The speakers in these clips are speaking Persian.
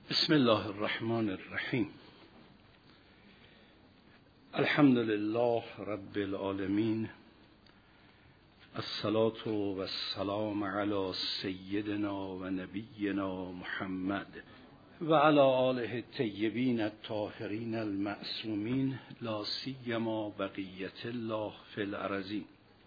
بسم الله الرحمن الرحیم. الحمد لله رب العالمین، الصلاة و السلام علی سیدنا و نبینا محمد و علی آله الطیبین الطاهرین المعصومین، لا سیما بقیة الله فی الارضین.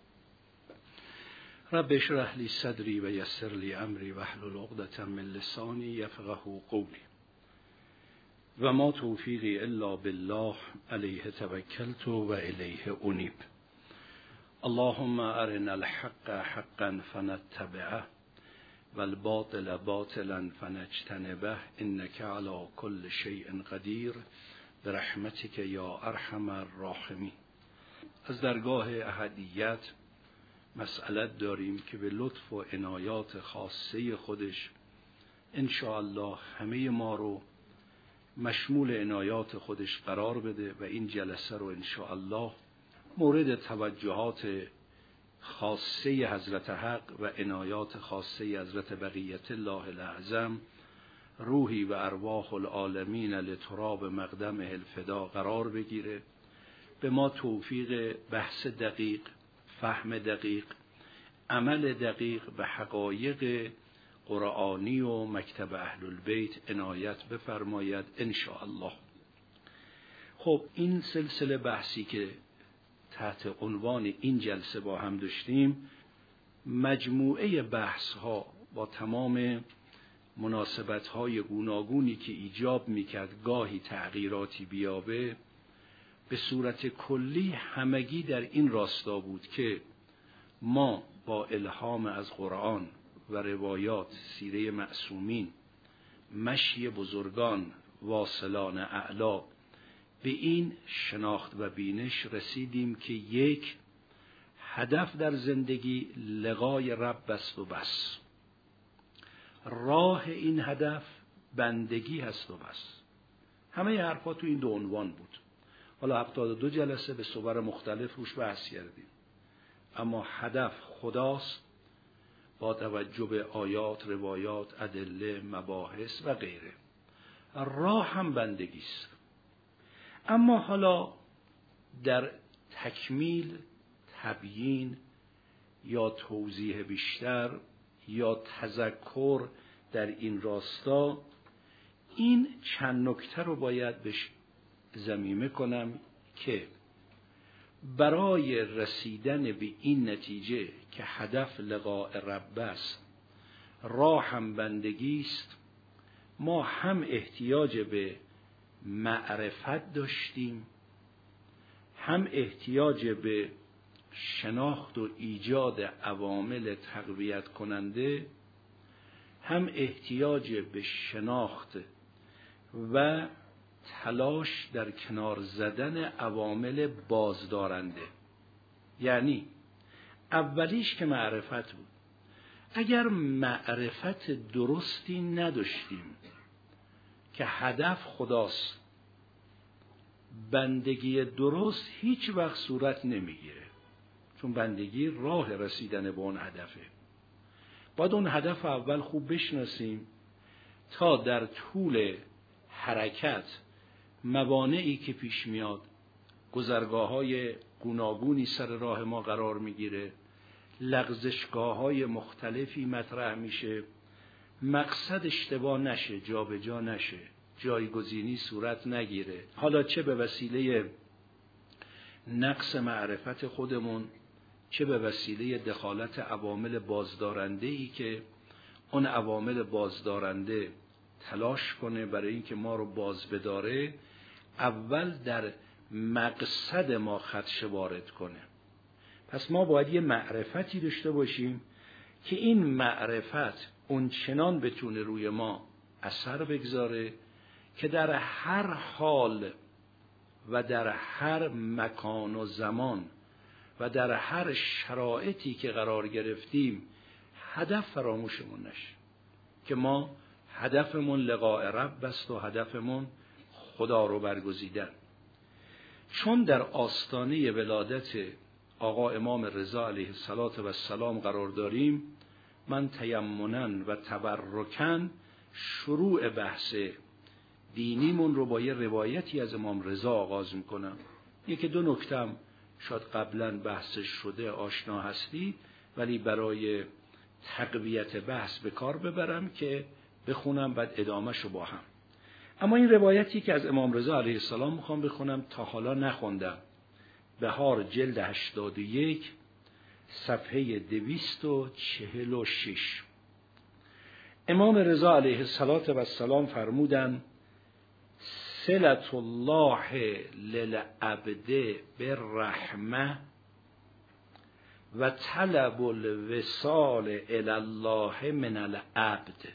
رب اشرح لی صدری و یسر لی امری واحلل عقدة من لسانی یفقهوا قولی. و ما توفیقی الا بالله علیه توکلت و الیه انیب. اللهم ارنا الحق حقا فنتبعه و الباطل باطلا فنجتنبه انک علی کل شیء قدیر برحمتک یا ارحم الراحمین. از درگاه احدیت مسئلت داریم که به لطف و عنایات خاصه خودش انشاءالله همه ما رو مشمول عنایات خودش قرار بده و این جلسه رو انشاءالله مورد توجهات خاصه حضرت حق و عنایات خاصه حضرت بقیت الله الاعظم روحی و ارواح العالمین لتراب مقدمه الفدا قرار بگیره. به ما توفیق بحث دقیق، فهم دقیق، عمل دقیق به حقایق قرآنی و مکتب اهل البیت عنایت بفرماید انشاءالله. خب این سلسله بحثی که تحت عنوان این جلسه با هم داشتیم، مجموعه بحث ها با تمام مناسبت های گوناگونی که ایجاب میکرد گاهی تغییراتی بیابه، به صورت کلی همگی در این راستا بود که ما با الهام از قرآن و روایات سیره معصومین، مشی بزرگان واصلان اعلا، به این شناخت و بینش رسیدیم که یک هدف در زندگی لقای رب است و بس. راه این هدف بندگی هست و بس. همه حرفا تو این دو عنوان بود. حالا 72 جلسه به صور مختلف روش بحث کردیم، اما هدف خداست با توجه به آیات، روایات، ادله، مباحث و غیره. راه هم بندگی است. اما حالا در تکمیل، تبیین یا توضیح بیشتر یا تذکر در این راستا، این چند نکته رو باید بهش ضمیمه کنم که برای رسیدن به این نتیجه که هدف لقاء رب است، راه هم بندگی است، ما هم احتیاج به معرفت داشتیم، هم احتیاج به شناخت و ایجاد عوامل تقویت کننده، هم احتیاج به شناخت و تلاش در کنار زدن عوامل بازدارنده. یعنی اولیش که معرفت بود. اگر معرفت درستی نداشتیم که هدف خداست، بندگی درست هیچ وقت صورت نمیگیره، چون بندگی راه رسیدن به اون هدفه. باید اون هدف اول خوب بشناسیم تا در طول حرکت موانعی که پیش میاد، گذرگاه‌های گوناگونی سر راه ما قرار میگیره، لغزشگاه‌های مختلفی مطرح میشه، مقصد اشتباه نشه، جابجا نشه، جایگزینی صورت نگیره. حالا چه به وسیله نقص معرفت خودمون، چه به وسیله دخالت عوامل بازدارنده‌ای که اون عوامل بازدارنده تلاش کنه برای اینکه ما رو باز بداره، اول در مقصد ما خدشه وارد کنه. پس ما باید یه معرفتی داشته باشیم که این معرفت اون چنان بتونه روی ما اثر بگذاره که در هر حال و در هر مکان و زمان و در هر شرایطی که قرار گرفتیم هدف فراموشمون نشه، که ما هدفمون لقاء رب است و هدفمون خدا رو برگزیدن. چون در آستانه ولادت آقا امام رضا علیه السلام قرار داریم، من تیمناً و تبرکاً شروع بحث دینیمون رو با یه روایتی از امام رضا آغاز میکنم. یکی دو نکتم شاید قبلا بحثش شده آشنا هستی، ولی برای تقویت بحث به کار ببرم که بخونم بعد ادامهشو با هم. اما این روایتی که از امام رضا علیه السلام میخوام بخونم، تا حالا نخوندم. بهار جلد 81 صفحه 246. امام رضا علیه السلام فرمودن صلة الله للعبد بالرحمه و طلب الوصال الی الله من العبد.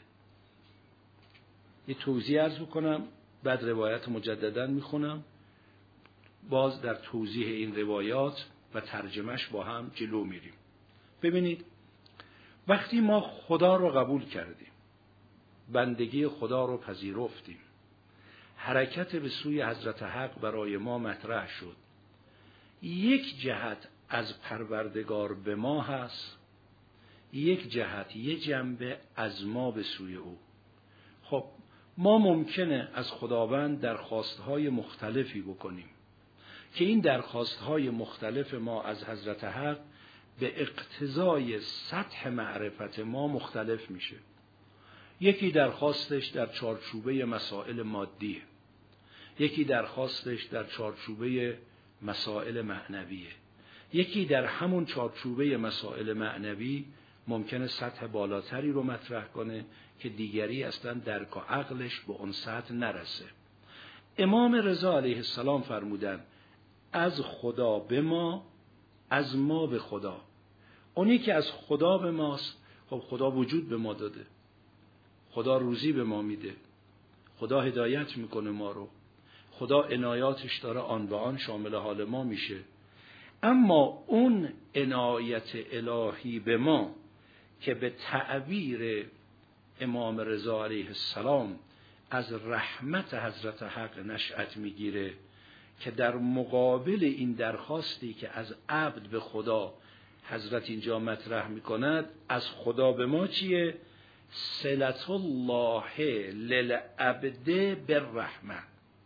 یه توضیح عرض بکنم، بعد روایت مجددا میخونم، باز در توضیح این روایات و ترجمهش با هم جلو میریم. ببینید، وقتی ما خدا رو قبول کردیم، بندگی خدا رو پذیرفتیم، حرکت به سوی حضرت حق برای ما مطرح شد، یک جهت از پروردگار به ما هست، یک جهت، یک جنبه از ما به سوی او. خب ما ممکنه از خداوند درخواستهای مختلفی بکنیم که این درخواستهای مختلف ما از حضرت حق به اقتضای سطح معرفت ما مختلف میشه. یکی درخواستش در چارچوبه مسائل مادیه، یکی درخواستش در چارچوبه مسائل معنویه، یکی در همون چارچوبه مسائل معنوی ممکنه سطح بالاتری رو مطرح کنه که دیگری اصلا درک و عقلش به اون سطح نرسه. امام رضا علیه السلام فرمودن از خدا به ما، از ما به خدا. اونی که از خدا به ماست، خب خدا وجود به ما داده، خدا روزی به ما میده، خدا هدایت میکنه ما رو، خدا عنایاتش داره آن به آن شامل حال ما میشه. اما اون عنایت الهی به ما که به تعبیر امام رضا علیه السلام از رحمت حضرت حق نشأت میگیره، که در مقابل این درخواستی که از عبد به خدا حضرت اینجا مطرح میکند، از خدا به ما چیه؟ صلة الله للعبد بالرحمه،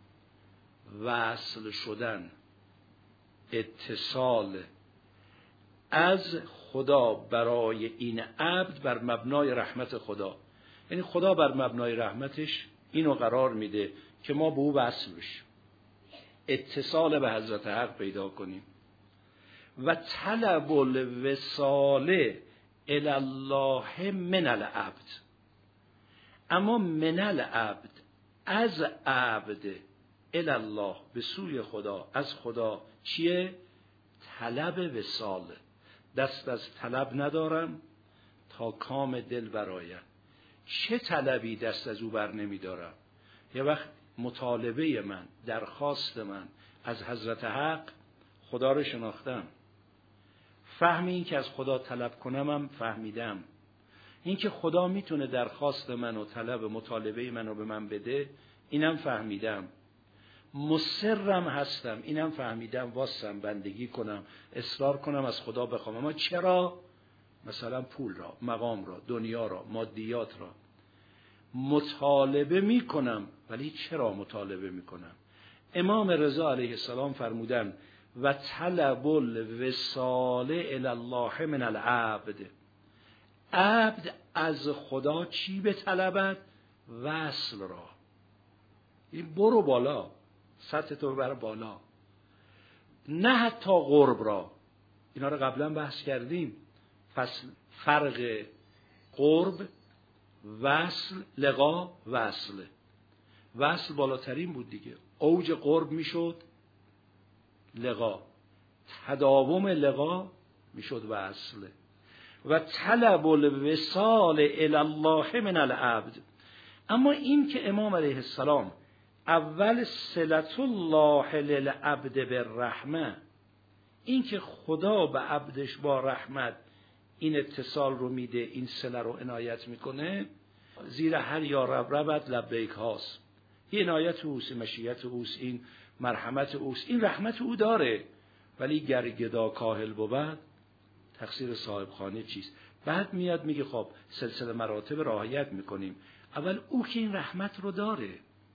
وصل شدن، اتصال از خدا برای این عبد بر مبنای رحمت خدا. یعنی خدا بر مبنای رحمتش اینو قرار میده که ما به او وصل بشیم، اتصال به حضرت حق پیدا کنیم. و طلب الوصال الی الله من العبد. اما من العبد، از عبد، الی الله، به سوی خدا، از خدا چیه؟ طلب وصال. دست از طلب ندارم تا کام دل برایم. چه طلبی دست از او بر نمی دارم؟ یه وقت مطالبه من، درخواست من از حضرت حق، خدا رو شناختم، فهم این که از خدا طلب کنمم فهمیدم، این که خدا میتونه درخواست من و طلب مطالبه منو به من بده اینم فهمیدم، مصرم هستم اینم فهمیدم، واسم بندگی کنم، اصرار کنم از خدا بخوام. اما چرا؟ مثلا پول را، مقام را، دنیا را، مادیات را مطالبه میکنم. ولی چرا مطالبه میکنم؟ امام رضا علیه السلام فرمودن و طلب الوصال الی الله من العبد. عبد از خدا چی به طلبد؟ وصل را. این برو بالا، سطح تو بر بالا، نه حتی قرب را. اینا رو قبلا بحث کردیم. فرق قرب، وصل، لقا، وصل. وصل بالاترین بود دیگه، اوج قرب میشد لقا، تداوم لقا میشد وصل. و طلب الوصال الی الله من العبد. اما این که امام علیه السلام اول صلة الله للعبد بالرحمه، این که خدا به عبدش با رحمت این اتصال رو میده، این صله رو عنایت میکنه، زیر هر یا ربت لبیک هاست. این عنایت اوست، مشیت اوست، این مرحمت اوست، این رحمت او داره. ولی گر گدا کاهل بود تقصیر صاحب خانه چیست؟ بعد میاد میگه خب سلسله مراتب رعایت میکنیم. اول او که این رحمت رو داره،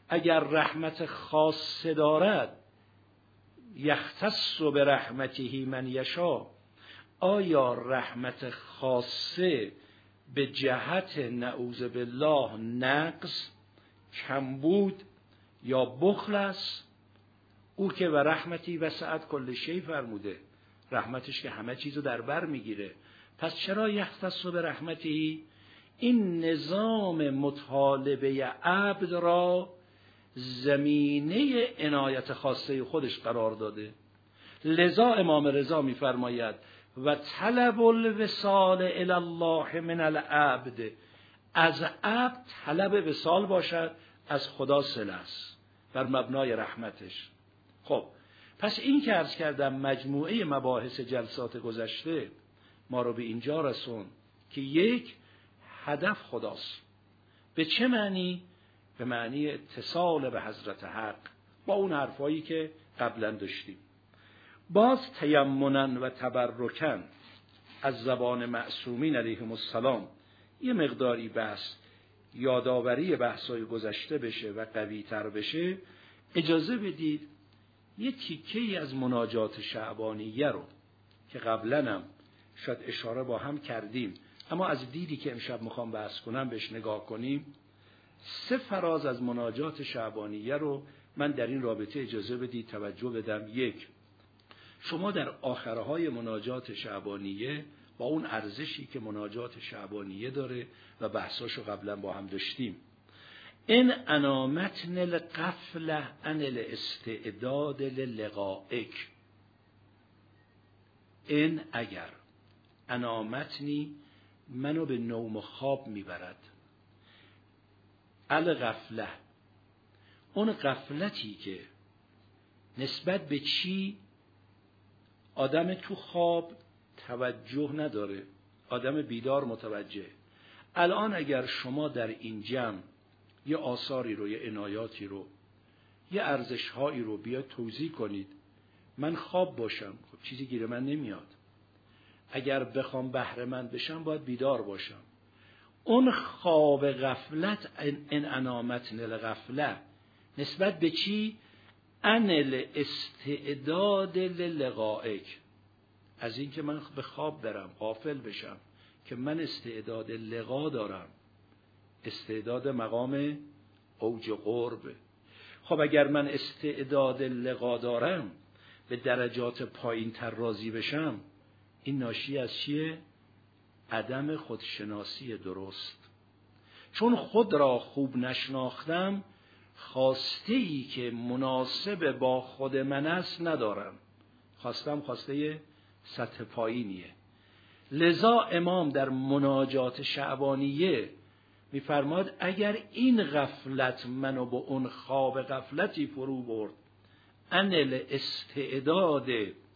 اگر رحمت خاصه دارد یختص برحمته من یشاء، آیا رحمت خاصه به جهت نعوذ بالله نقص، کمبود یا بخل است؟ او که و رحمتی وسعت کل شیء فرموده، رحمتش که همه چیزو در بر میگیره. پس چرا یختص برحمتی؟ این نظام مطالبه عبد را زمینه عنایت خاصه خودش قرار داده. لذا امام رضا میفرماید و طلب الوصال الی الله من العبد، از عبد طلب وصال باشد، از خدا صله است بر مبنای رحمتش. خب پس این که عرض کردم مجموعه مباحث جلسات گذشته ما رو به اینجا رسون که یک، هدف خداست. به چه معنی؟ به معنی اتصال به حضرت حق با اون حرفایی که قبلا داشتیم. باز تیمنا و تبرکن از زبان معصومین علیهم السلام یه مقداری بحث یادآوری بحثای گذشته بشه و قوی تر بشه، اجازه بدید یه تیکه‌ای از مناجات شعبانیه رو که قبلا هم شاید اشاره با هم کردیم اما از دیدی که امشب میخوام بحث کنم بهش نگاه کنیم. 3 فراز از مناجات شعبانیه رو من در این رابطه اجازه بدید توجه بدم. 1، شما در آخرهای مناجات شعبانیه با اون ارزشی که مناجات شعبانیه داره و بحثاشو قبلا با هم داشتیم، این انامتن القفله عن الاستعداد للقائک، این اگر انامتنی منو به نوم و خواب میبرد، الغفله اون غفلتی که نسبت به چی آدم تو خواب توجه نداره، آدم بیدار متوجه. الان اگر شما در این جمع یه آثاری رو، یه عنایاتی رو، یه ارزش‌هایی رو بیاد توضیح کنید، من خواب باشم، خب چیزی گیر من نمیاد. اگر بخوام بهره مند بشم باید بیدار باشم. اون خواب غفلت، ان انامت الغفله نسبت به چی؟ ان الاستعداد للقائک، از این که من به خواب برم غافل بشم که من استعداد لقا دارم، استعداد مقام اوج قرب. خب اگر من استعداد لقا دارم به درجات پایین تر راضی بشم، این ناشی از چیه؟ عدم خودشناسی درست. چون خود را خوب نشناختم، خواسته ای که مناسب با خود من است ندارم، خواستم خواسته سطح پایینیه. لذا امام در مناجات شعبانیه میفرماد اگر این غفلت منو با اون خواب غفلتی فرو برد، ان الاستعداد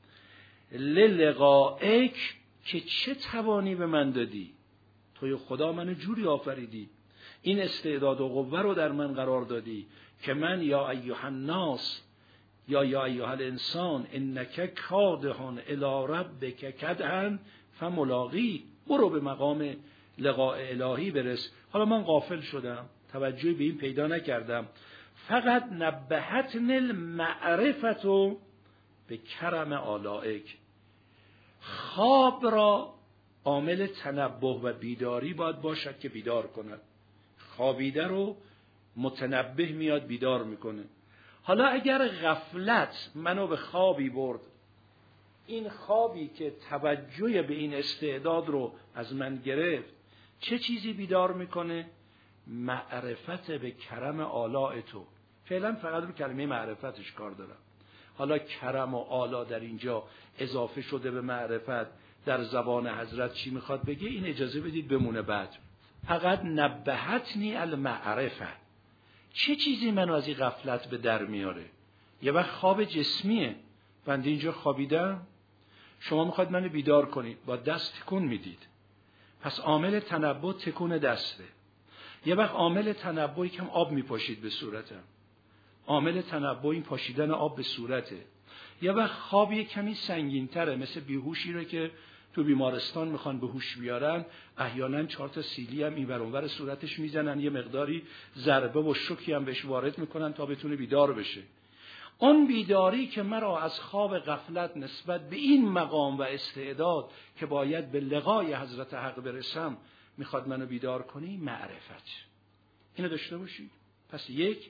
للقائک، که چه توانی به من دادی؟ توی خدا منو جوری آفریدی، این استعداد و قوه رو در من قرار دادی که من یا ایها الناس یا ایها الانسان انک کادحون الی ربک کدحا فملاقی، برو به مقام لقاء الهی برس. حالا من غافل شدم، توجهی به این پیدا نکردم، فقط نبهتن المعرفت به کرم آلائک. خواب را عامل تنبه و بیداری باید باشد که بیدار کند، خوابیده رو متنبه میاد بیدار میکنه. حالا اگر غفلت منو به خوابی برد، این خوابی که توجه به این استعداد رو از من گرفت، چه چیزی بیدار میکنه؟ معرفت به کرم آلاء تو. فعلا فقط رو کلمه معرفتش کار دارم. حالا کرم و آلا در اینجا اضافه شده به معرفت، در زبان حضرت چی میخواد بگه؟ این اجازه بدید بمونه بعد. فقط نبهتنی المعرفه، چه چیزی منو از این غفلت به در میاره؟ یه وقت خواب جسمیه، بنده اینجا خوابیدم، شما میخواد منو بیدار کنید، با دست تکون میدید، پس عامل تنبه تکون دسته. یه وقت عامل تنبه یکم آب میپاشید به صورتم، عامل تنبه این پاشیدن آب به صورته. یه وقت خواب یک کمی سنگین‌تره، مثل بیهوشی رو که تو بیمارستان میخوان به هوش بیارن، احیانا 4 تا سیلی هم این ور اون ور صورتش میزنن، یه مقداری ضربه و شوکی هم بهش وارد میکنن تا بتونه بیدار بشه. اون بیداری که مرا از خواب غفلت نسبت به این مقام و استعداد که باید به لقای حضرت حق برسم میخواد منو بیدار کنی، معرفت. اینو داشته باشید. پس یک،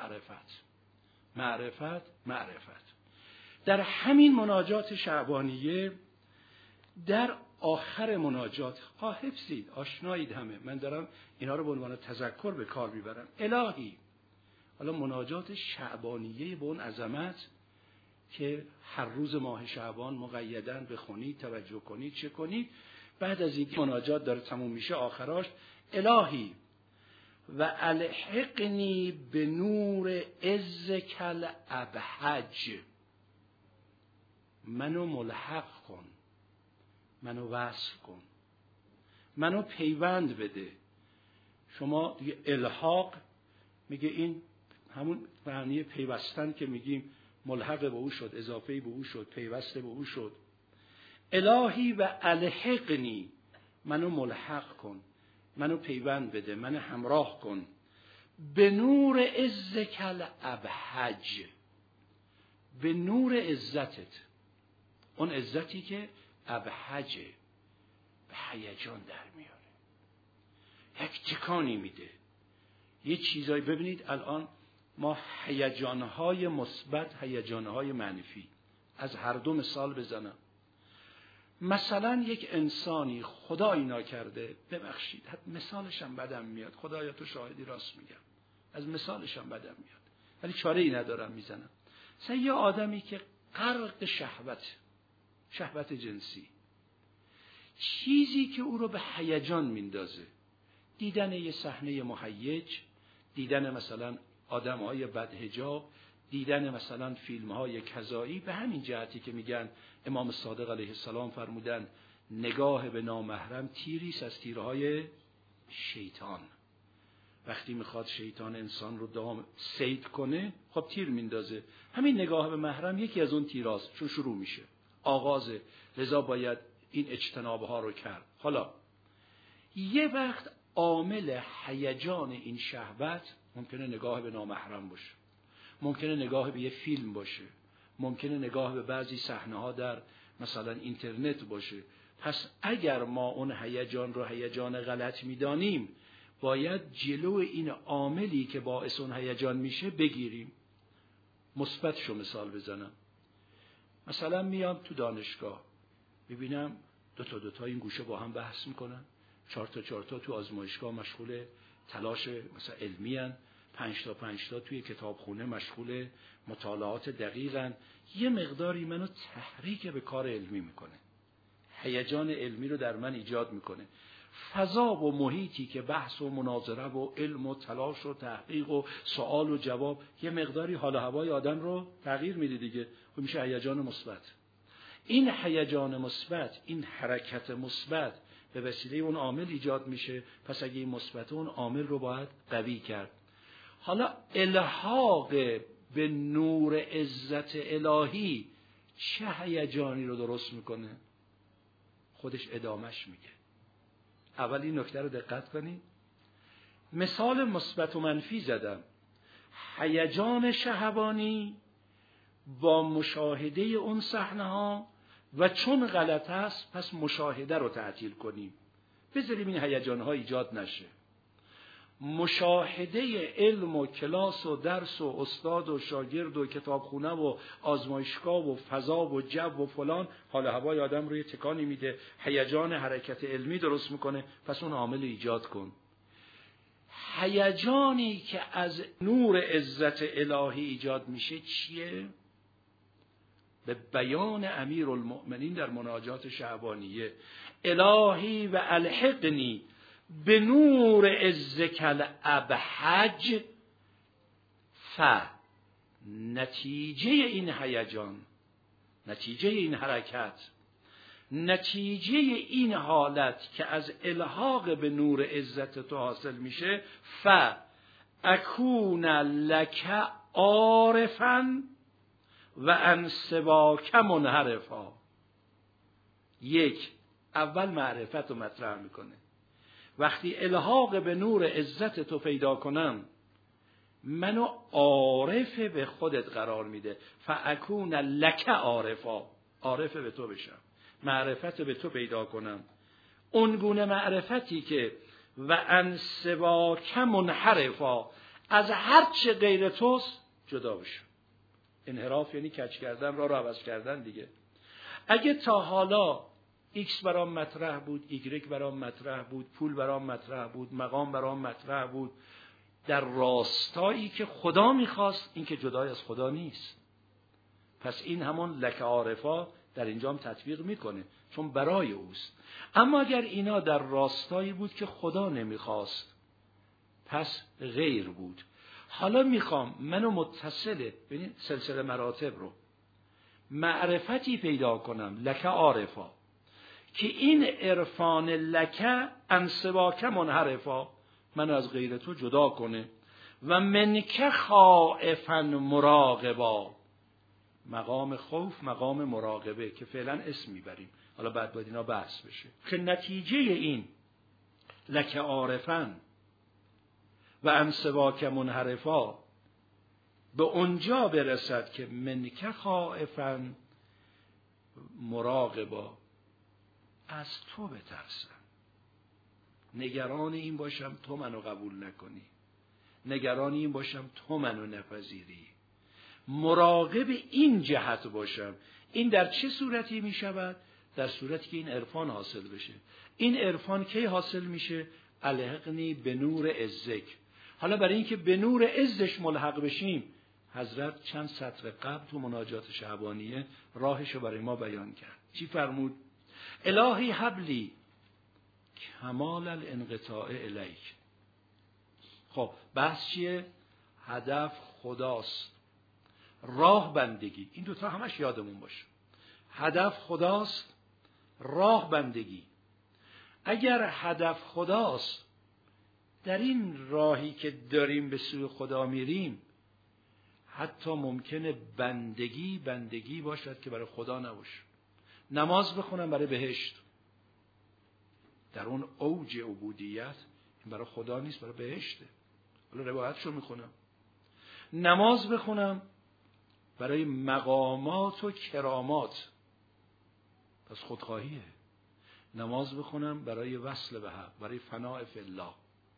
معرفت. در همین مناجات شعبانیه، در آخر مناجات، حفظید، آشنایید همه، من دارم اینا رو به عنوان تذکر به کار میبرم. الهی، حالا مناجات شعبانیه به اون عظمت که هر روز ماه شعبان مقیداً بخونید، توجه کنید، چه کنید. بعد از این مناجات داره تموم میشه، آخراش الهی و الحقنی به نور عزکل ابهج، منو ملحق کن، منو وصل کن، منو پیوند بده. شما دیگه الحاق میگه این همون معنی پیوستن که میگیم ملحق به او شد، اضافه به او شد، پیوسته به او شد. الهی و الحقنی، منو ملحق کن، منو پیوند بده، منو همراه کن، به نور عزکل ابهج، به نور عزتت، اون عزتی که ابهجه، به هیجان در میاره، یک تکانی میده، یه چیزایی. ببینید الان ما هیجانهای مثبت، هیجانهای منفی، از هر دو مثال بزنم. مثلا یک انسانی خدایی ناکرده، ببخشید مثالشم بدم میاد، خدایا تو شاهدی راست میگم، از مثالشم بدم میاد ولی چاره ای ندارم میزنم. مثلا یه آدمی که غرق شهوت جنسی، چیزی که او رو به هیجان میندازه، دیدن یه صحنه مهیج، دیدن مثلا آدم‌های بدحجاب، دیدن مثلا فیلم‌های کذایی، به همین جهتی که میگن امام صادق علیه السلام فرمودن نگاه به نامحرم تیری است از تیرهای شیطان. وقتی میخواد شیطان انسان رو دام صید کنه، خب تیر میندازه. همین نگاه به محرم یکی از اون تیراست، چون شروع میشه، آغازه، لذا باید این اجتنابها رو کرد. حالا یه وقت عامل هیجان این شهوت ممکنه نگاه به نامحرم باشه، ممکنه نگاه به یه فیلم باشه، ممکنه نگاه به بعضی صحنه‌ها در مثلا اینترنت باشه. پس اگر ما اون هیجان رو هیجان غلط میدانیم، باید جلو این عاملی که باعث اون هیجان میشه بگیریم. مثبتشو مثال بزنم، مثلا میام تو دانشگاه، ببینم دو تا این گوشه با هم بحث میکنن، 4 تا تو آزمایشگاه مشغول تلاش مثلا علمی هن، 5 تا توی کتابخونه مشغول مطالعات دقیقن. یه مقداری منو تحریک به کار علمی میکنه، هیجان علمی رو در من ایجاد میکنه. فضا و محیطی که بحث و مناظره و علم و تلاش و تحقیق و سوال و جواب یه مقداری حال و هوای آدم رو تغییر میده دیگه، خب میشه هیجان مثبت. این هیجان مثبت، این حرکت مثبت به وسیله اون عامل ایجاد میشه. پس اگه این مثبت، اون عامل رو باید قوی کرد. حالا الحاق به نور عزت الهی چه هیجانی رو درست میکنه؟ خودش ادامش میگه. اول این نکته رو دقت کنید. مثال مثبت و منفی زدم. هیجان شهوانی با مشاهده اون صحنه ها و چون غلط است پس مشاهده رو تعطیل کنیم، بذاریم این هیجان ها ایجاد نشه. مشاهده علم و کلاس و درس و استاد و شاگرد و کتابخونه و آزمایشگاه و فضا و جو و فلان حال هوای آدم رو یه تکانی میده، هیجان حرکت علمی درست میکنه. پس اون عامل ایجاد کن. هیجانی که از نور عزت الهی ایجاد میشه چیه؟ به بیان امیرالمؤمنین در مناجات شعبانیه، الهی و الحقنی به نور عزکل ابهج، نتیجه این هیجان، نتیجه این حرکت، نتیجه این حالت که از الحاق به نور عزت تو حاصل میشه، اکون لک عارفا و عن سواک منحرفا. یک، اول معرفت رو مطرح میکنه. وقتی الحاق به نور عزت تو پیدا کنم، منو عارف به خودت قرار میده. فاکون لک عارفا، عارف به تو بشم، معرفت به تو پیدا کنم. اون گونه معرفتی که و عن سواک منحرفا، از هر چه غیر توست جدا بشم. انحراف یعنی کج کردن، راه رو عوض کردن دیگه. اگه تا حالا ایکس برام مطرح بود، ایگرگ برام مطرح بود، پول برام مطرح بود، مقام برام مطرح بود، در راستایی که خدا میخواست، این که جدای از خدا نیست. پس این همون لک عارفا در اینجا هم تطبیق میکنه، چون برای اوست. اما اگر اینا در راستایی بود که خدا نمیخواست، پس غیر بود. حالا میخوام منو متصله، ببینید سلسله مراتب رو، معرفتی پیدا کنم لک عارفا، که این عرفان لک عن سواک منحرفا، منو از غیر تو جدا کنه. و منک خائفا مراقبا، مقام خوف مقام مراقبه که فعلا اسم میبریم، حالا بعد باید اینا بحث بشه، که نتیجه این لک عارفا و عن سواک منحرفا به اونجا برسد که منک خائفا مراقبا، از تو بترسم، نگران این باشم تو منو قبول نکنی، نگران این باشم تو منو نپذیری، مراقب این جهت باشم. این در چه صورتی می شود؟ در صورتی که این عرفان حاصل بشه. این عرفان کی حاصل میشه؟ الحقنی به نور عزک. حالا برای اینکه به نور عزش ملحق بشیم، حضرت چند سطر قبل تو مناجات شعبانیه راهشو برای ما بیان کرد. چی فرمود؟ الهی حبلی کمال الانقطاع الیک. خب بحث چیه؟ هدف خداست، راه بندگی. این دوتا همش یادمون باشه. هدف خداست، راه بندگی. اگر هدف خداست، در این راهی که داریم به سوی خدا میریم، حتی ممکنه بندگی باشد که برای خدا نباشه. نماز بخونم برای بهشت، در اون اوج عبودیت این برای خدا نیست، برای بهشته. حالا روایتشو میخونم. نماز بخونم برای مقامات و کرامات، پس خودخواهیه. نماز بخونم برای وصل به حق، برای فناء فی الله.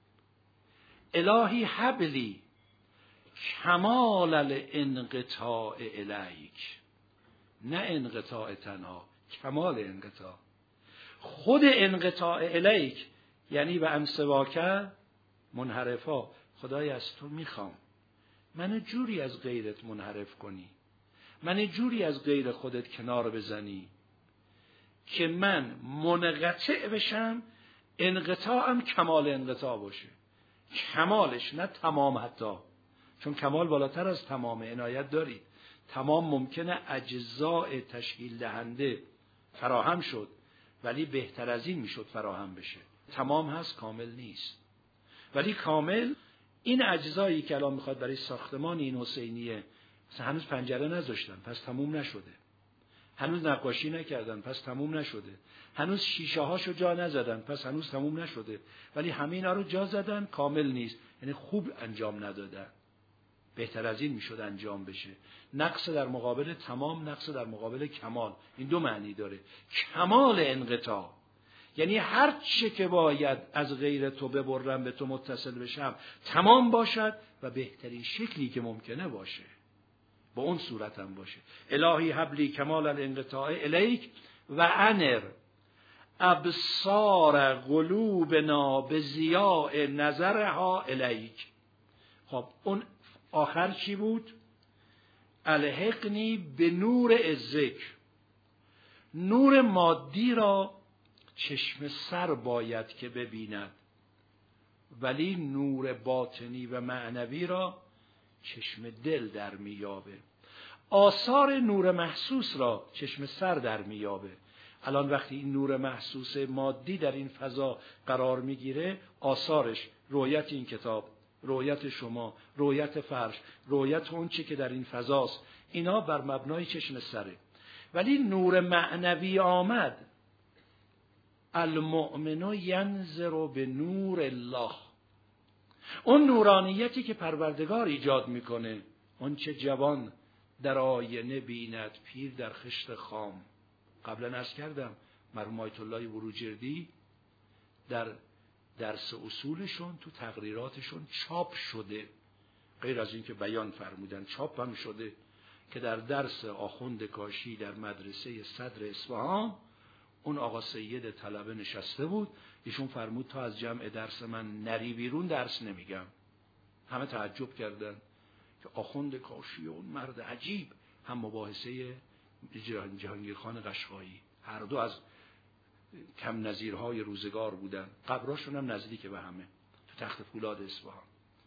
الهی حبلی کمال الانقطاع الیک، نه انقطاع تنها، کمال انقطاع. خود انقطاع الیک یعنی به عن سواک منحرفا. خدای از تو میخوام منو جوری از غیرت منحرف کنی، منو جوری از غیر خودت کنار بزنی که من منقطع بشم، انقطاعم کمال انقطاع باشه. کمالش نه تمام، حتی چون کمال بالاتر از تمام. عنایت دارید، تمام ممکنه اجزاء تشکیل دهنده فراهم شد، ولی بهتر از این میشد فراهم بشه. تمام هست، کامل نیست. ولی کامل این اجزایی که الان میخواد برای ساختمان این حسینیه، مثلا هنوز پنجره نذاشتن پس تموم نشده، هنوز نقاشی نکردن پس تموم نشده، هنوز شیشه هاشو جا نزدن پس هنوز تموم نشده، ولی همه اینا رو جا زدن، کامل نیست، یعنی خوب انجام ندادن. بهتر از این میشد انجام بشه. نقص در مقابل تمام، نقص در مقابل کمال، این دو معنی داره. کمال انقطاع یعنی هر چه که باید از غیر تو ببرم به تو متصل بشم تمام باشد و بهترین شکلی که ممکنه باشه، با اون صورت هم باشه. الهی حبلی کمال الانقطاع الیک و انر ابصار قلوبنا بضیاء نظرها الیک. خب اون آخر چی بود؟ الحقنی به نور عزک. نور مادی را چشم سر باید که ببیند، ولی نور باطنی و معنوی را چشم دل در میابه. آثار نور محسوس را چشم سر در میابه. الان وقتی این نور محسوس مادی در این فضا قرار میگیره، آثارش رؤیت این کتاب، رؤیت شما، رؤیت فرش، رؤیت اون چی که در این فضاست، اینا بر مبنای چشم سره. ولی نور معنوی آمد، المؤمن ینظر به نور الله، اون نورانیتی که پروردگار ایجاد میکنه. اون چه جوان در آینه بیند پیر در خشت خام. قبلا عرض کردم مرحوم آیت الله بروجردی در درس اصولشون تو تقریراتشون چاپ شده، غیر از این که بیان فرمودن چاپ هم شده، که در درس آخوند کاشی در مدرسه صدر اصفهان اون آقا سید طلبه نشسته بود. ایشون فرمود تا از جمع درس من نری بیرون درس نمیگم. همه تعجب کردن که آخوند کاشی اون مرد عجیب، هم مباحثه جهانگیرخان قشقایی، هر دو از کم نظیرهای روزگار بودن، قبراشون هم نزدیک به همه تو تخت فولاد اصفهان.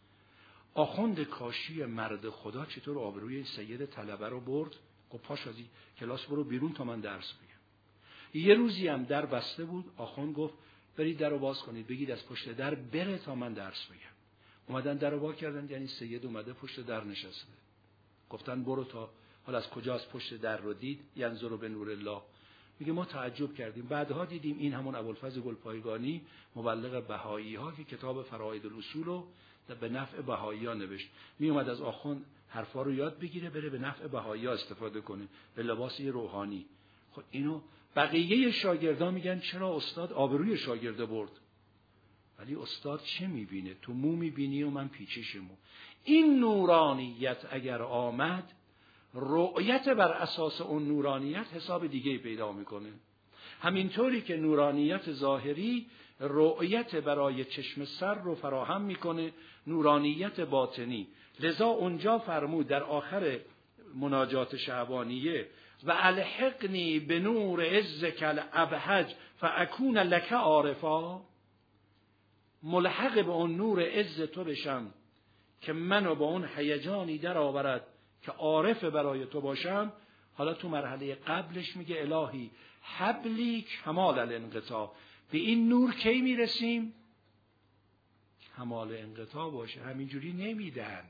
آخوند کاشی مرد خدا چطور آبروی سید طلبه رو برد؟ گفت پاش از این کلاس برو بیرون تا من درس بگم. یه روزی هم در بسته بود، آخوند گفت برید در رو باز کنید، بگید از پشت در بره تا من درس بگم. اومدن در رو باز کردن، یعنی سید اومده پشت در نشسته. گفتن برو تا، حالا از کجا از پشت در رو دید؟ ینظر به نور الله. میگه ما تعجب کردیم، بعدها دیدیم این همون ابوالفضل گلپایگانی مبلغ بهایی ها که کتاب فرائد الاصول رو به نفع بهایی ها نوشت، می اومد از آخوند حرفا رو یاد بگیره بره به نفع بهایی ها استفاده کنه به لباس روحانی. خب اینو بقیه شاگردان میگن چرا استاد آبروی شاگرده برد؟ ولی استاد چه میبینه؟ تو مو میبینی و من پیچش مو. این نورانیت اگر آمد، رؤیت بر اساس اون نورانیت حساب دیگه پیدا میکنه. همینطوری که نورانیت ظاهری رؤیت برای چشم سر رو فراهم میکنه، نورانیت باطنی. لذا اونجا فرمود در آخر مناجات شعبانیه و الحقنی به نور عزک الابهج فاکون لک عارفا، ملحق به اون نور عز تو بشم که منو با اون هیجانی در آورد که عارف برای تو باشم. حالا تو مرحله قبلش میگه الهی حبلی کمال الانقطاع. به این نور کی میرسیم؟ کمال انقطاع باشه، همینجوری نمیدن،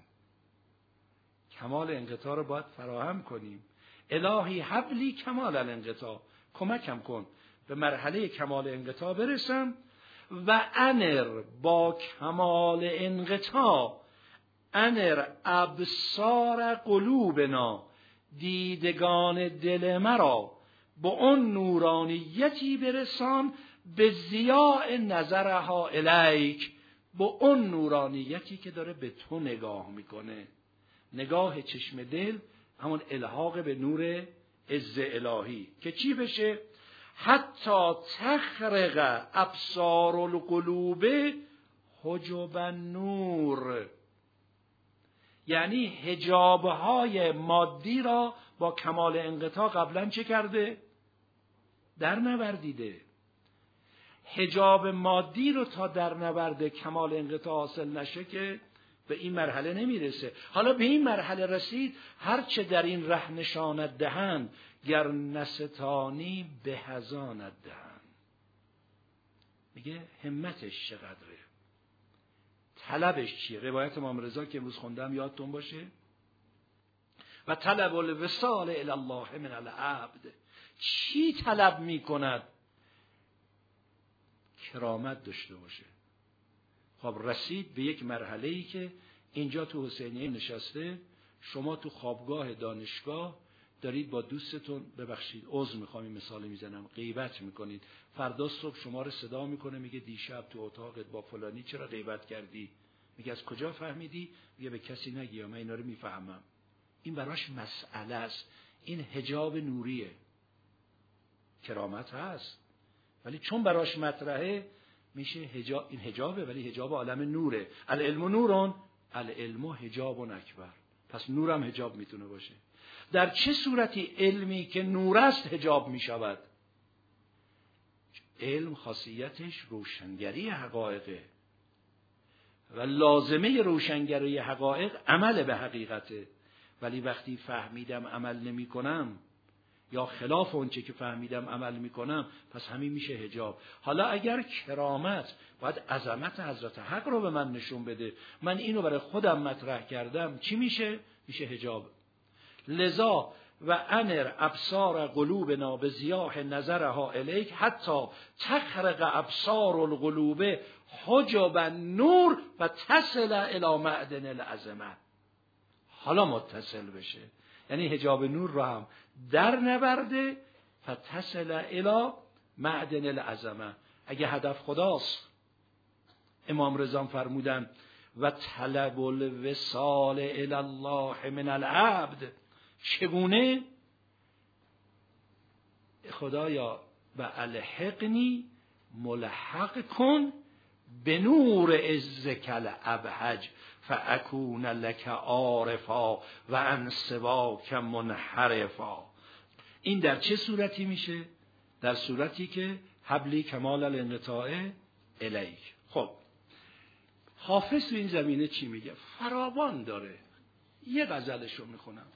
کمال انقطاع رو باید فراهم کنیم. الهی حبلی کمال الانقطاع، کمکم کن به مرحله کمال انقطاع برسم. و انر با کمال انقطاع، انر ابصار قلوبنا، دیدگان دل مرا با اون نورانیتی برسان، به ضیاء نظرها الیک، با اون نورانیتی که داره به تو نگاه میکنه. نگاه چشم دل همون الحاق به نور عز الهی که چی بشه؟ حتی تخرق ابصار القلوب حجب النور، یعنی حجابهای مادی را با کمال انقطاع قبلا چه کرده؟ در نوردیده. حجاب مادی رو تا در نورده کمال انقطاع حاصل نشه که به این مرحله نمیرسه. حالا به این مرحله رسید، هرچه در این ره نشانت دهند، گر نستانی به هزانت دهند. میگه همتش چقدره، طلبش چیه؟ روایت امام رضا که امروز خوندم یادتون باشه، و طلب الوصال الی الله من العبد. چی طلب میکند؟ کرامت داشته باشه. خب رسید به یک مرحله‌ای که اینجا تو حسینیه نشسته، شما تو خوابگاه دانشگاه دارید با دوستتون، ببخشید عذر میخوام این مثال میزنم، غیبت میکنید. فردا صبح شما رو صدا میکنه میگه دیشب تو اتاقت با فلانی چرا غیبت کردی؟ میگه از کجا فهمیدی؟ میگه به کسی نگی، من اینا رو میفهمم. این براش مسئله است. این حجاب نوریه. کرامت هست ولی چون براش مطرحه میشه حجاب. این حجابه ولی حجاب عالم نوره. العلم نورون، العلم حجاب اکبر. پس نورم حجاب میتونه باشه. در چه صورتی علمی که نور است حجاب میشود؟ علم خاصیتش روشنگری حقایقه و لازمه روشنگری حقایق عمل به حقیقته. ولی وقتی فهمیدم عمل نمی کنم یا خلاف اونچه که فهمیدم عمل می کنم، پس همین میشه حجاب. حالا اگر کرامت باید عظمت حضرت حق رو به من نشون بده، من اینو برای خودم مطرح کردم، چی میشه؟ میشه حجاب. لذا و انر ابصار قلوبنا بضیاء نظرها الیک حتی تخرق ابصار القلوب حجب النور و تصل الی معدن العظمه. حالا متصل بشه، یعنی حجاب نور رو هم در نبرده و تصل الی معدن العظمه. اگه هدف خداست، امام رضا فرمودن و طلب الوصال الی الله من العبد، چگونه؟ خدایا و الحقنی ملحق کن به نور عزک الابهج فاکون لک عارفا و عن سواک منحرفا. این در چه صورتی میشه؟ در صورتی که حبلی کمال الانقطاع الیک. خب حافظ تو این زمینه چی میگه؟ فراوان داره. یه غزلشو میخونم.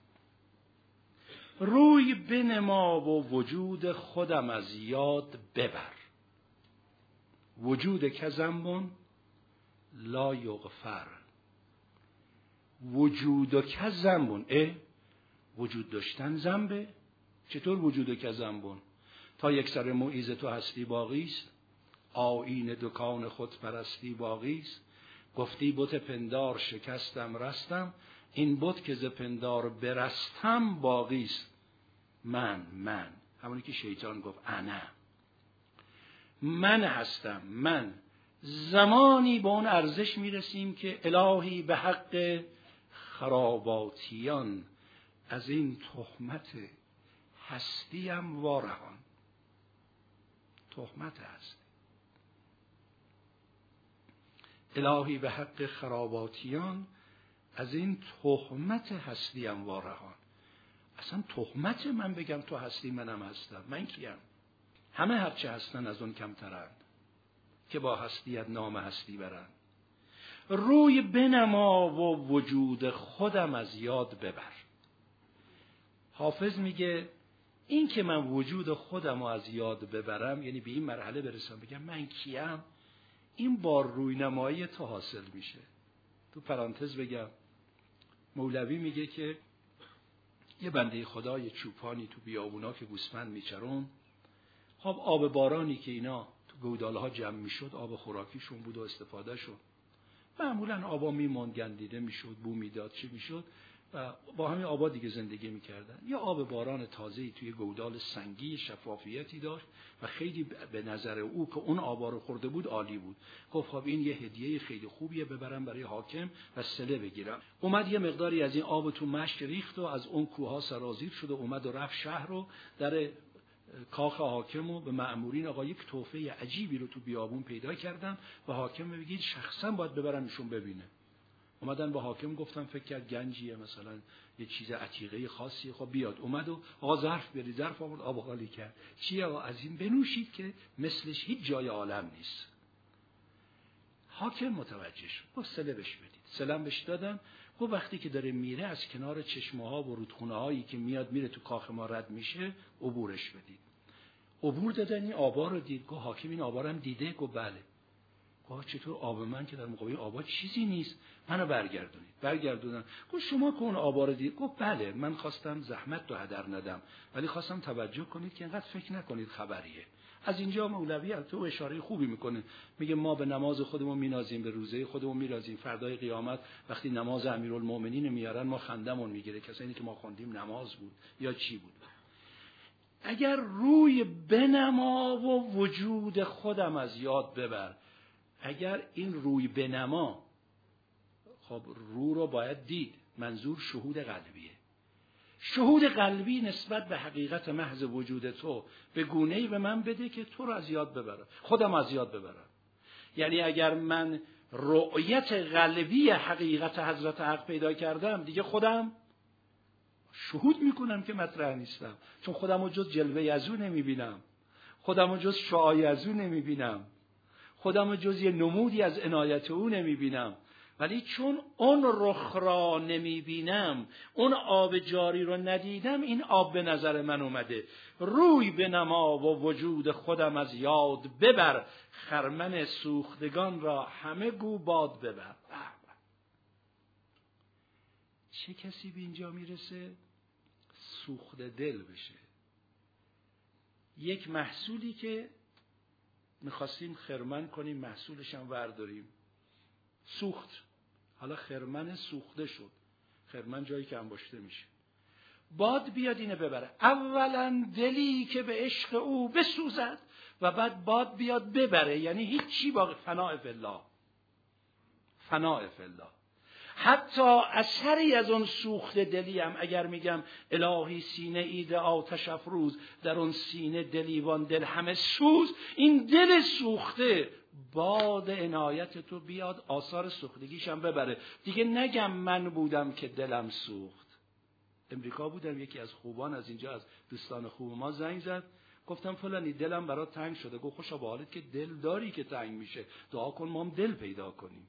روی بنما و وجود خودم از یاد ببر، وجود که ذنبون لا یغفر. وجود که ذنبون، وجود داشتن ذنبه؟ چطور وجود که ذنبون؟ تا یک سر موعظ تو هستی باقیست، آیین دکان خود پرستی باقیست. گفتی بت پندار شکستم رستم، این بت که ز پندار برستم باقیست. من همونی که شیطان گفت انا، من هستم. من زمانی به اون ارزش میرسیم که الهی به حق خراباتیان از این تهمت هستیم وارهان. تهمت هستی. الهی به حق خراباتیان از این تهمت هستیم وارهان. اصلا تهمت من بگم تو هستی منم هستم؟ من کیم؟ همه هرچه هستن از اون کمترند که با هستیت نام هستی برند. روی بنما و وجود خودم از یاد ببر. حافظ میگه این که من وجود خودم رو از یاد ببرم، یعنی به این مرحله برسم بگم من کیم، این با روی نمایی تو حاصل میشه. تو پرانتز بگم مولوی میگه که یه بنده خدا، یه چوپانی تو بیابونا که گوسفند میچرون، خب آب بارانی که اینا تو گودالها جمع میشد آب خوراکیشون بود و استفاده شد. معمولا آبا میموند، گندیده میشد، بو میداد، چی میشد و با همین آبا دیگه زندگی میکردن. یا آب باران تازه‌ای توی گودال سنگی شفافیتی داشت و خیلی به نظر او که اون آبا رو خورده بود عالی بود. گفت خب این یه هدیه خیلی خوبیه، ببرم برای حاکم و صله بگیرم. اومد یه مقداری از این آب تو مشک ریخت و از اون کوها سرازیر شد و اومد و رفت شهر رو در کاخ حاکم و به مأمورین آقا یک تحفه عجیبی رو تو بیابون پیدا کردم و حاکم بگید شخصا باید ببرم ایشون ببینه. اومدن به حاکم گفتم فکر کرد گنجیه، مثلا یه چیز عتیقه خاصیه، خب بیاد. اومد و آقا ظرف بری، ظرف آورد، آب خالی کرد. چیه آقا؟ از این بنوشید که مثلش هیچ جای عالم نیست. حاکم متوجه شد، گفت سله بهش بدید. سلم بهش دادن. گفت وقتی که داره میره از کنار چشمه ها و رودخونه هایی که میاد میره تو کاخ ما رد میشه عبورش بدید. عبور دادن، این آبا رو دید. گفت حاکم این آبا رو هم دیده؟ گفت بله. گفت چطور آب من که در مقابل آبا چیزی نیست، منو برگردونید. برگردونن. گفت شما که اون آبا رو دید؟ گفت بله، من خواستم زحمت رو هدر ندم ولی خواستم توجه کنید که اینقدر فکر نکنید خبریه. از اینجا مولوی تو اشاره خوبی میکنه، میگه ما به نماز خودمون مینازیم، به روزه خودمون مینازیم، فردای قیامت وقتی نماز امیرالمومنین میارن ما خندمون میگیره، کسایی که ما خوندیم نماز بود یا چی بود. اگر روی بنما و وجود خودم از یاد ببر، اگر این روی بنما، خب رو رو باید دید، منظور شهود قلبیه. شهود قلبی نسبت به حقیقت محض وجود تو به گونه‌ای به من بده که تو رو از یاد ببرم، خودم از یاد ببرم. یعنی اگر من رؤیت قلبی حقیقت حضرت حق پیدا کردم، دیگه خودم شهود میکنم که مطرح نیستم، چون خودم رو جز جلوه از او نمیبینم، خودم رو جز شعاع از او نمیبینم، خودم رو جز یه نمودی از عنایت او نمیبینم. ولی چون اون رخ را نمیبینم، اون آب جاری رو ندیدم، این آب به نظر من اومده. روی به نما و وجود خودم از یاد ببر، خرمن سوختگان را همه گو باد ببر. چه کسی به اینجا میرسه؟ سوخت دل بشه. یک محصولی که میخواستیم خرمن کنیم محصولش هم ورداریم، سوخت، حالا خرمن سوخته شد، خرمن جایی که انباشته میشه، باد بیاد اینه ببره. اولا دلی که به عشق او بسوزد و بعد باد بیاد ببره، یعنی هیچی باقی، فناء فی الله، فناء فی الله. حتی اثری از اون سوخت دلی هم اگر میگم الهی سینه ایده آتش افروز، در اون سینه دلیوان دل همه سوز، این دل سوخته باد عنایت تو بیاد آثار سوختگیش هم ببره. دیگه نگم من بودم که دلم سوخت. امریکا بودم، یکی از خوبان از اینجا از دوستان خوب ما زنگ زد، گفتم فلانی دلم برات تنگ شده. گفت خوشا به حالت که دل داری که تنگ میشه، دعا کن ما هم دل پیدا کنیم.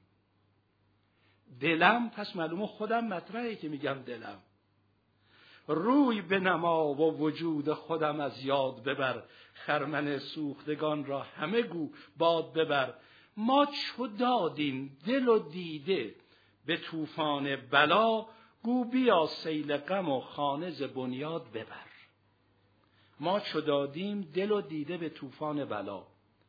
دلم، پس معلومه خودم مطرحه که میگم دلم. روی به نما و وجود خودم از یاد ببر، خرمن سوختگان را همه گو باد ببر. ما چو دادیم دل و دیده به طوفان بلا، گو بیا سیل غم و خانه ز بنیاد ببر. ما چو دادیم دل و دیده به طوفان بلا،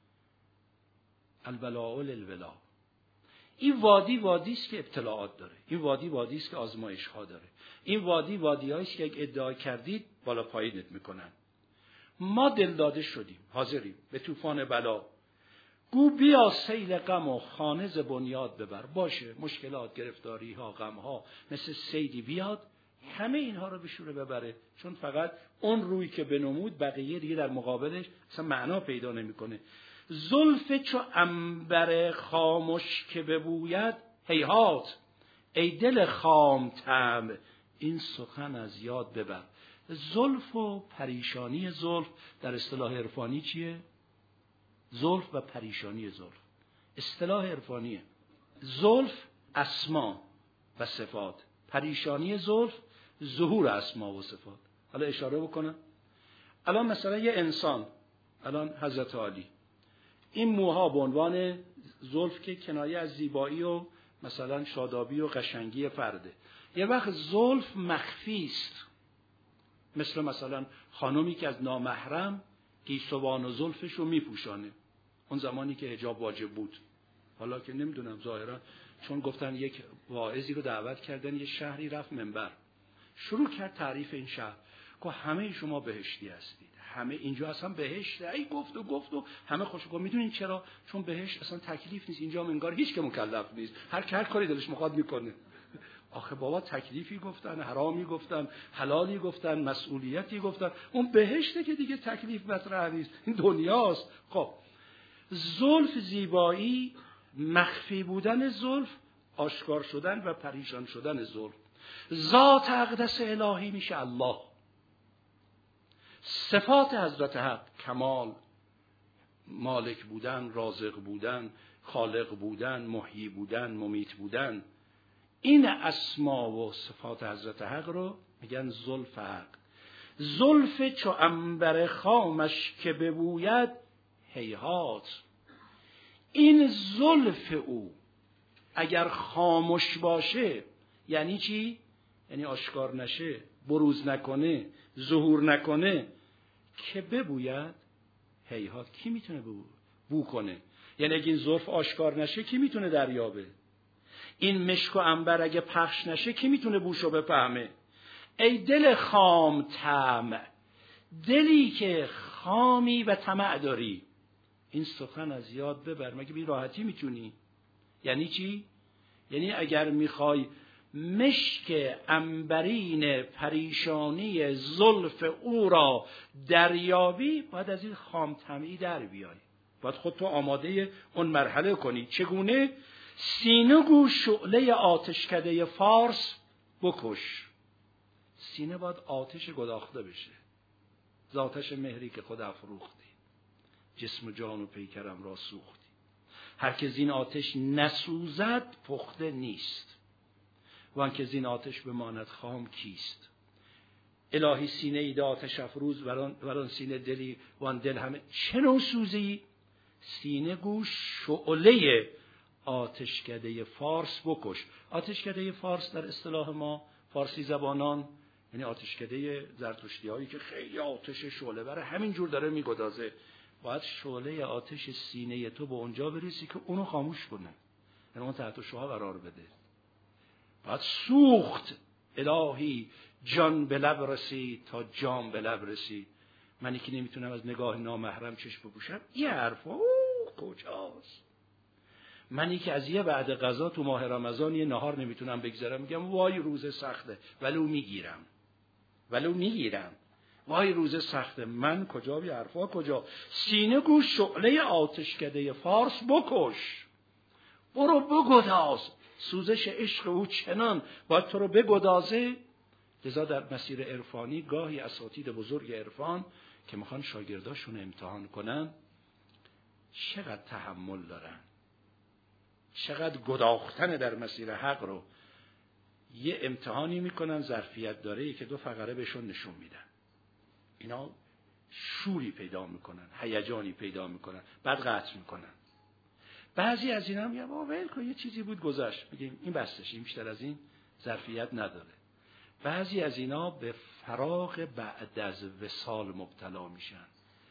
البلاء للولا. این وادی وادی است که ابتلاعات داره، این وادی وادی است که آزمایش ها داره، این وادی وادی است که ادعا کردید بالا پایینت میکنن. ما دل داده شدیم، حاضریم به طوفان بلا، گو بیا سیل غم و خانه ز بنیاد ببر. باشه، مشکلات، گرفتاری ها، غم ها مثل سیلی بیاد، همه اینها رو به شوره ببره، چون فقط اون روی که بنمود بقیه دیگه در مقابلش اصلا معنا پیدا نمیکنه. زلف چو عنبر خاموش که ببوید، هیهات ای دل خام طمع این سخن از یاد ببر. زلف و پریشانی زلف در اصطلاح عرفانی چیه؟ زلف و پریشانی زلف اصطلاح عرفانیه. زلف اسما و صفات، پریشانی زلف ظهور اسما و صفات. حالا اشاره بکنم، الان مثلا یه انسان، الان حضرت علی، این موها به عنوان زلف که کنایه از زیبایی و مثلا شادابی و قشنگی فرده، یه وقت زلف مخفی است، مثلا خانومی که از نامحرم گیسوان و زلفش رو میپوشانه، اون زمانی که حجاب واجب بود. حالا که نمیدونم ظاهرا، چون گفتن یک واعظی رو دعوت کردن یه شهری، رفت منبر شروع کرد تعریف این شهر، که همه شما بهشتی هستید، همه اینجا اصلا بهشته. ای گفت و همه خوشو گفت. میدونین چرا؟ چون بهشت اصلا تکلیف نیست، اینجا انگار هیچ که مکلف نیست، هر کاری دلش میخواد میکنه. آخه بابا تکلیفی گفتن، حرامی گفتن، حلالی گفتن، مسئولیتی گفتن، اون بهشته که دیگه تکلیف مطرح نیست، این دنیاست. خب زلف زیبایی، مخفی بودن زلف، آشکار شدن و پریشان شدن زلف. ذات اقدس الهی میشه الله. صفات حضرت حق، کمال، مالک بودن، رازق بودن، خالق بودن، محیی بودن، ممیت بودن، این اسما و صفات حضرت حق رو میگن زلف حق. زلف چو عنبر خامش که ببوید، هیهات. این زلف او اگر خاموش باشه یعنی چی؟ یعنی آشکار نشه، بروز نکنه، ظهور نکنه، که ببوید، هیهات. کی میتونه بو کنه؟ یعنی اگه این زلف آشکار نشه کی میتونه دریابه؟ این مشک و عنبر اگه پخش نشه کی میتونه بوشو بفهمه؟ ای دل خام طمع، دلی که خامی و طمع داری، این سخن از یاد ببر. مگه بی راحتی میتونی؟ یعنی چی؟ یعنی اگر میخوای مشک عنبرین پریشانی زلف او را دریابی، باید از این خام طمعی در بیای، باید خودتو آماده اون مرحله کنی. چگونه؟ سینه گو شعله آتشکده فارس بکش. سینه باید آتش گداخته بشه، ز آتش مهری که خود افروختی، جسم و جان و پیکرم را سوختی. هر که زین آتش نسوزد پخته نیست، وان که زین آتش بماند خام کیست. الهی سینه ایده آتش افروز، وران سینه دلی وان دل همه چنو سوزی. سینه گو شعله آتشکده فارس بکش. آتشکده فارس در اصطلاح ما فارسی زبانان یعنی آتشکده زرتشتی‌هایی که خیلی آتش شعله بره همینجور داره میگدازه، باید شعله آتش سینه تو به اونجا برسی که اونو خاموش کنه، یعنی اون تحت شعاع قرار بده. باید سوخت الهی جان به لب رسید تا جام به لب رسید. منی که نمیتونم از نگاه نامحرم چشم بپوشم، این حرفا کجاست؟ منی که از یه بعد غذا تو ماه رمضان یه نهار نمیتونم بگذرم، میگم وای روز سخته، ولو میگیرم وای روز سخته. من کجا؟ یه حرفا کجا؟ سینه گو شعله آتشکده فارس بکش، برو بگداز، سوزش عشق او چنان باید تو رو بگدازه. لذا در مسیر عرفانی گاهی اساتید بزرگ عرفان که میخوان شاگرداشون امتحان کنن چقدر تحمل دارن، چقدر گداختن در مسیر حق رو یه امتحانی میکنن، ظرفیت داره که 2 فقره بهشون نشون میدن، اینا شوری پیدا میکنن، هیجانی پیدا میکنن، بعد قطع میکنن. بعضی از اینا میگن بابا ول کن، یه چیزی بود گذشت، میگیم این بستش، این بیشتر از این ظرفیت نداره. بعضی از اینا به فراق بعد از وصال مبتلا میشن.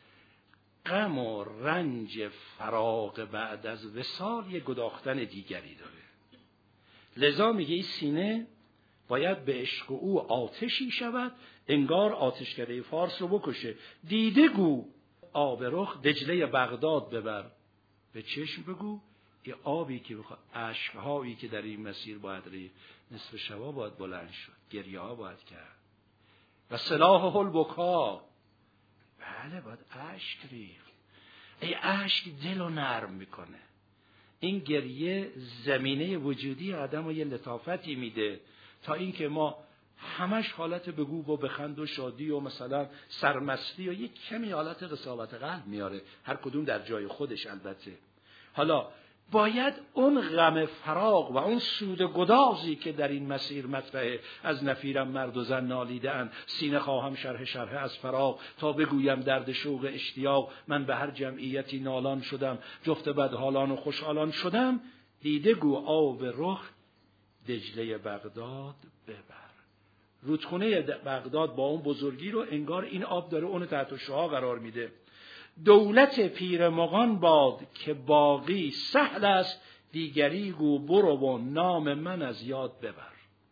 غم و رنج فراق بعد از وصال یه گداختن دیگری داره. لذا میگه این سینه باید به عشق او آتشی شود، انگار آتشکده فارس رو بکشه. دیده گو آب رخ دجله بغداد ببر، به چشم بگو یه آبی که بخواد، اشکهایی که در این مسیر باید ریخت، نصف شبا باید بلند شد، گریه ها باید کرد. و سلاح البکا، بله باید اشک ریخت. ای اشک دل رو نرم میکنه. این گریه زمینه وجودی آدم رو یه لطافتی میده تا اینکه ما همش حالت بگو و بخند و شادی و مثلا سرمستی و یک کمی حالت قساوت قلب میاره، هر کدوم در جای خودش البته. حالا باید اون غم فراق و اون سود گدازی که در این مسیر مطرحه، از نفیرم مرد و زن نالیده‌اند، سینه خواهم شرح از فراق، تا بگویم درد شوق اشتیاق، من به هر جمعیتی نالان شدم، جفت بدحالان و خوشحالان شدم. دیده گو آب رخ دجله بغداد ببر. رودخونه بغداد با اون بزرگی رو انگار این آب داره اون تحت شعاع قرار میده. دولت پیر مغان باد که باقی سهل است، دیگری گو برو و نام من از یاد ببر.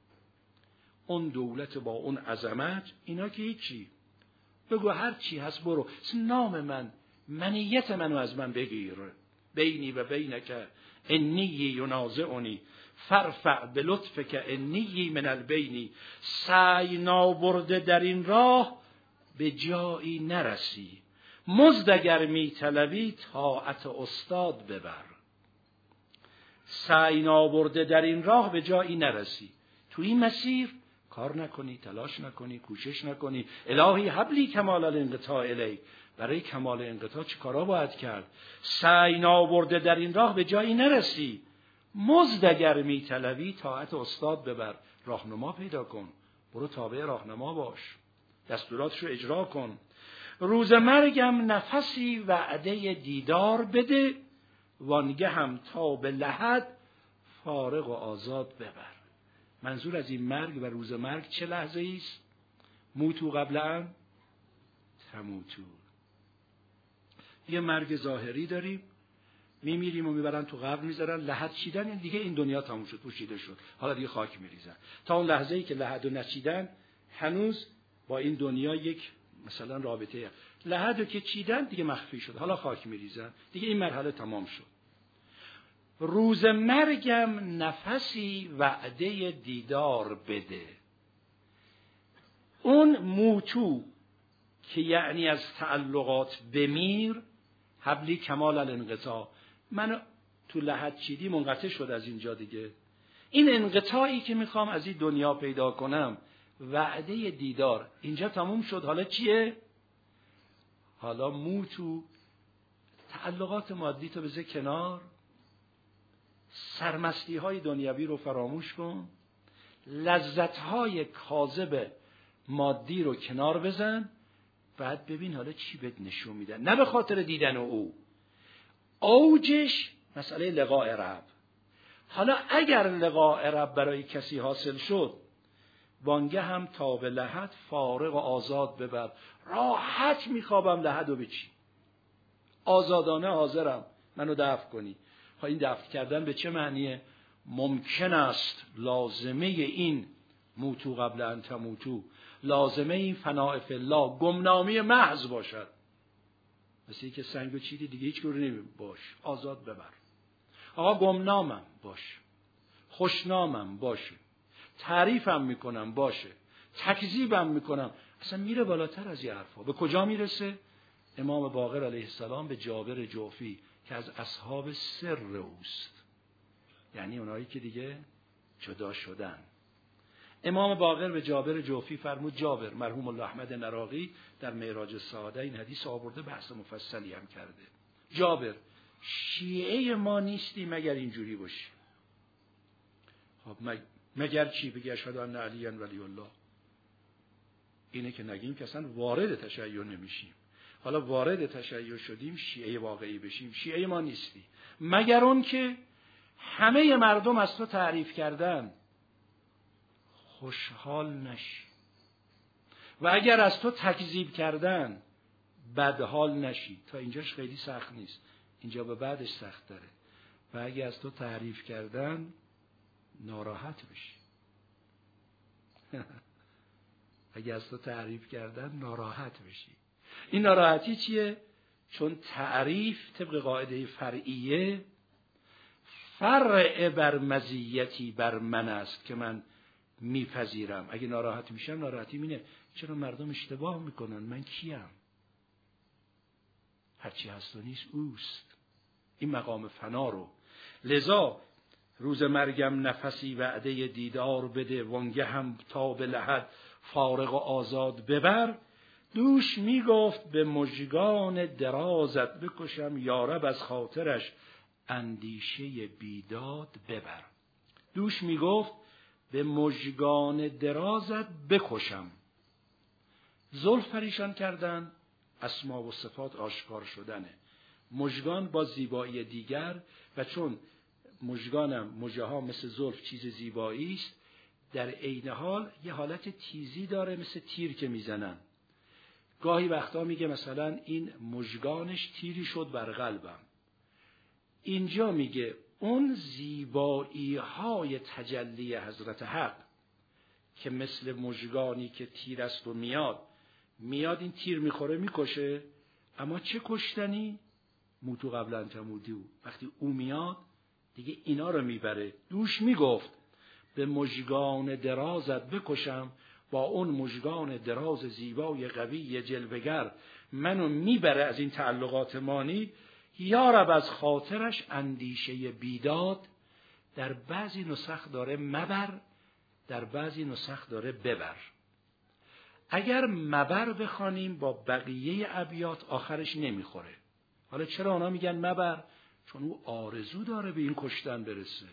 اون دولت با اون عظمت، اینا که هیچی، بگو هر چی هست برو، نام من، منیت منو از من بگیر. بینی و بینک انی ینازعنی فرفع به لطفک انی من البینی. سعی نابرده در این راه به جایی نرسی، مزد اگر می طلبی طاعت استاد ببر. سعی نابرده در این راه به جایی نرسی، تو این مسیر کار نکنی، تلاش نکنی، کوشش نکنی. الهی حبلی کمال الانقطاع الی، برای کمال انقطاع چه کارا باید کرد؟ سعی نابرده در این راه به جایی نرسی، مزد اگر می طلبی طاعت استاد ببر. راهنما پیدا کن، برو تابع راهنما باش، دستوراتشو اجرا کن. روز مرگم نفسی وعده دیدار بده، وانگه هم تا به لحد فارغ و آزاد ببر. منظور از این مرگ و روز مرگ چه لحظه ایست؟ موتو قبل ان تموتو. یه مرگ ظاهری داریم، میمیریم و میبرن تو قبر میذارن، لحد چیدن، یعنی دیگه این دنیا تموم شد، پوشیده شد، حالا دیگه خاک میریزن. تا اون لحظه ای که لحدو نچیدن هنوز با این دنیا یک مثلا رابطه، لحدو که چیدن دیگه مخفی شد، حالا خاک میریزن، دیگه این مرحله تمام شد. روز مرگم نفسی وعده دیدار بده. اون موتو که یعنی از تعلقات بمیر، حبلی کمال الانقطاع، من تو لحد چیدی منقطع شد از اینجا دیگه. این انقطاعی که میخوام از این دنیا پیدا کنم، وعده دیدار، اینجا تموم شد. حالا چیه؟ حالا موتو، تعلقات مادی تو بذار کنار، سرمستی های دنیوی رو فراموش کن، لذت های کاذب مادی رو کنار بزن، بعد ببین حالا چی بهت نشون میدن. نه به خاطر دیدن او، اوجش مسئله لقاء رب. حالا اگر لقاء رب برای کسی حاصل شد، وانگه هم تا به لحد فارغ و آزاد ببر. راحت میخوابم لحدو بچین، آزادانه حاضرم منو دفن کنی. این دفن کردن به چه معنیه؟ ممکن است لازمه این موتو قبل ان تموتو، لازمه این فناء فی الله گمنامی محض باشد. مثل که سنگو چیدی دیگه هیچ گونه باش، آزاد ببر. آقا گمنامم باشه، خوشنامم باشه، تعریفم میکنم باشه، تکذیبم میکنم، اصلا میره بالاتر از این حرفا. به کجا میرسه؟ امام باقر علیه السلام به جابر جوفی که از اصحاب سر اوست، یعنی اونایی که دیگه جدا شدن، امام باقر به جابر جوفی فرمود جابر، مرحوم الله احمد نراقی در معراج السعاده این حدیث آورده، بحث مفصلی هم کرده. جابر، شیعه ما نیستی مگر اینجوری باشی. خب مگر چی؟ بگی اشهد ان علی ولی الله. اینه که نگیم که اصلا وارد تشیع نمیشیم. حالا وارد تشیع شدیم شیعه واقعی بشیم، شیعه ما نیستی مگر اون که همه مردم از تو تعریف کردن خوشحال نشی، و اگر از تو تکذیب کردن بدحال نشی. تا اینجاش خیلی سخت نیست، اینجا به بعدش سخت داره. و اگر از تو تعریف کردن ناراحت بشی. اگر از تو تعریف کردن ناراحت بشی. این ناراحتی چیه؟ چون تعریف طبق قاعده فرعیه فرع بر مزیتی بر من است که من میپذیرم. اگه ناراحت میشم، ناراحتی اینه چرا مردم اشتباه میکنن، من کیم؟ هرچی هست و نیست اوست. این مقام فنا رو. لذا روز مرگم نفسی وعده دیدار بده، وانگه هم تا به لحد فارغ و آزاد ببر. دوش میگفت به مژگان درازت بکشم، یارب از خاطرش اندیشه بیداد ببر. دوش میگفت به مژگان درازت بکشم. زلف پریشان کردن، اسما و صفات آشکار شدنه. مژگان با زیبایی دیگر، و چون مژگانم مژه ها مثل زلف چیز زیبایی است، در عین حال یه حالت تیزی داره، مثل تیر که میزنن. گاهی وقتا میگه مثلا این مژگانش تیری شد بر قلبم. اینجا میگه اون زیبایی های تجلی حضرت حق که مثل مژگانی که تیر است و میاد این تیر میخوره میکشه، اما چه کشتنی؟ موتو قبل ان تموتو. وقتی او میاد دیگه اینا رو میبره. دوش میگفت به مژگان درازت بکشم، با اون مژگان دراز زیبای قوی جلوگر منو میبره از این تعلقات مانی. یارب از خاطرش اندیشه بیداد. در بعضی نسخ داره مبر، در بعضی نسخ داره ببر. اگر مبر بخوانیم با بقیه ابیات آخرش نمیخوره. حالا چرا اونا میگن مبر؟ چون او آرزو داره به این کشتن برسه.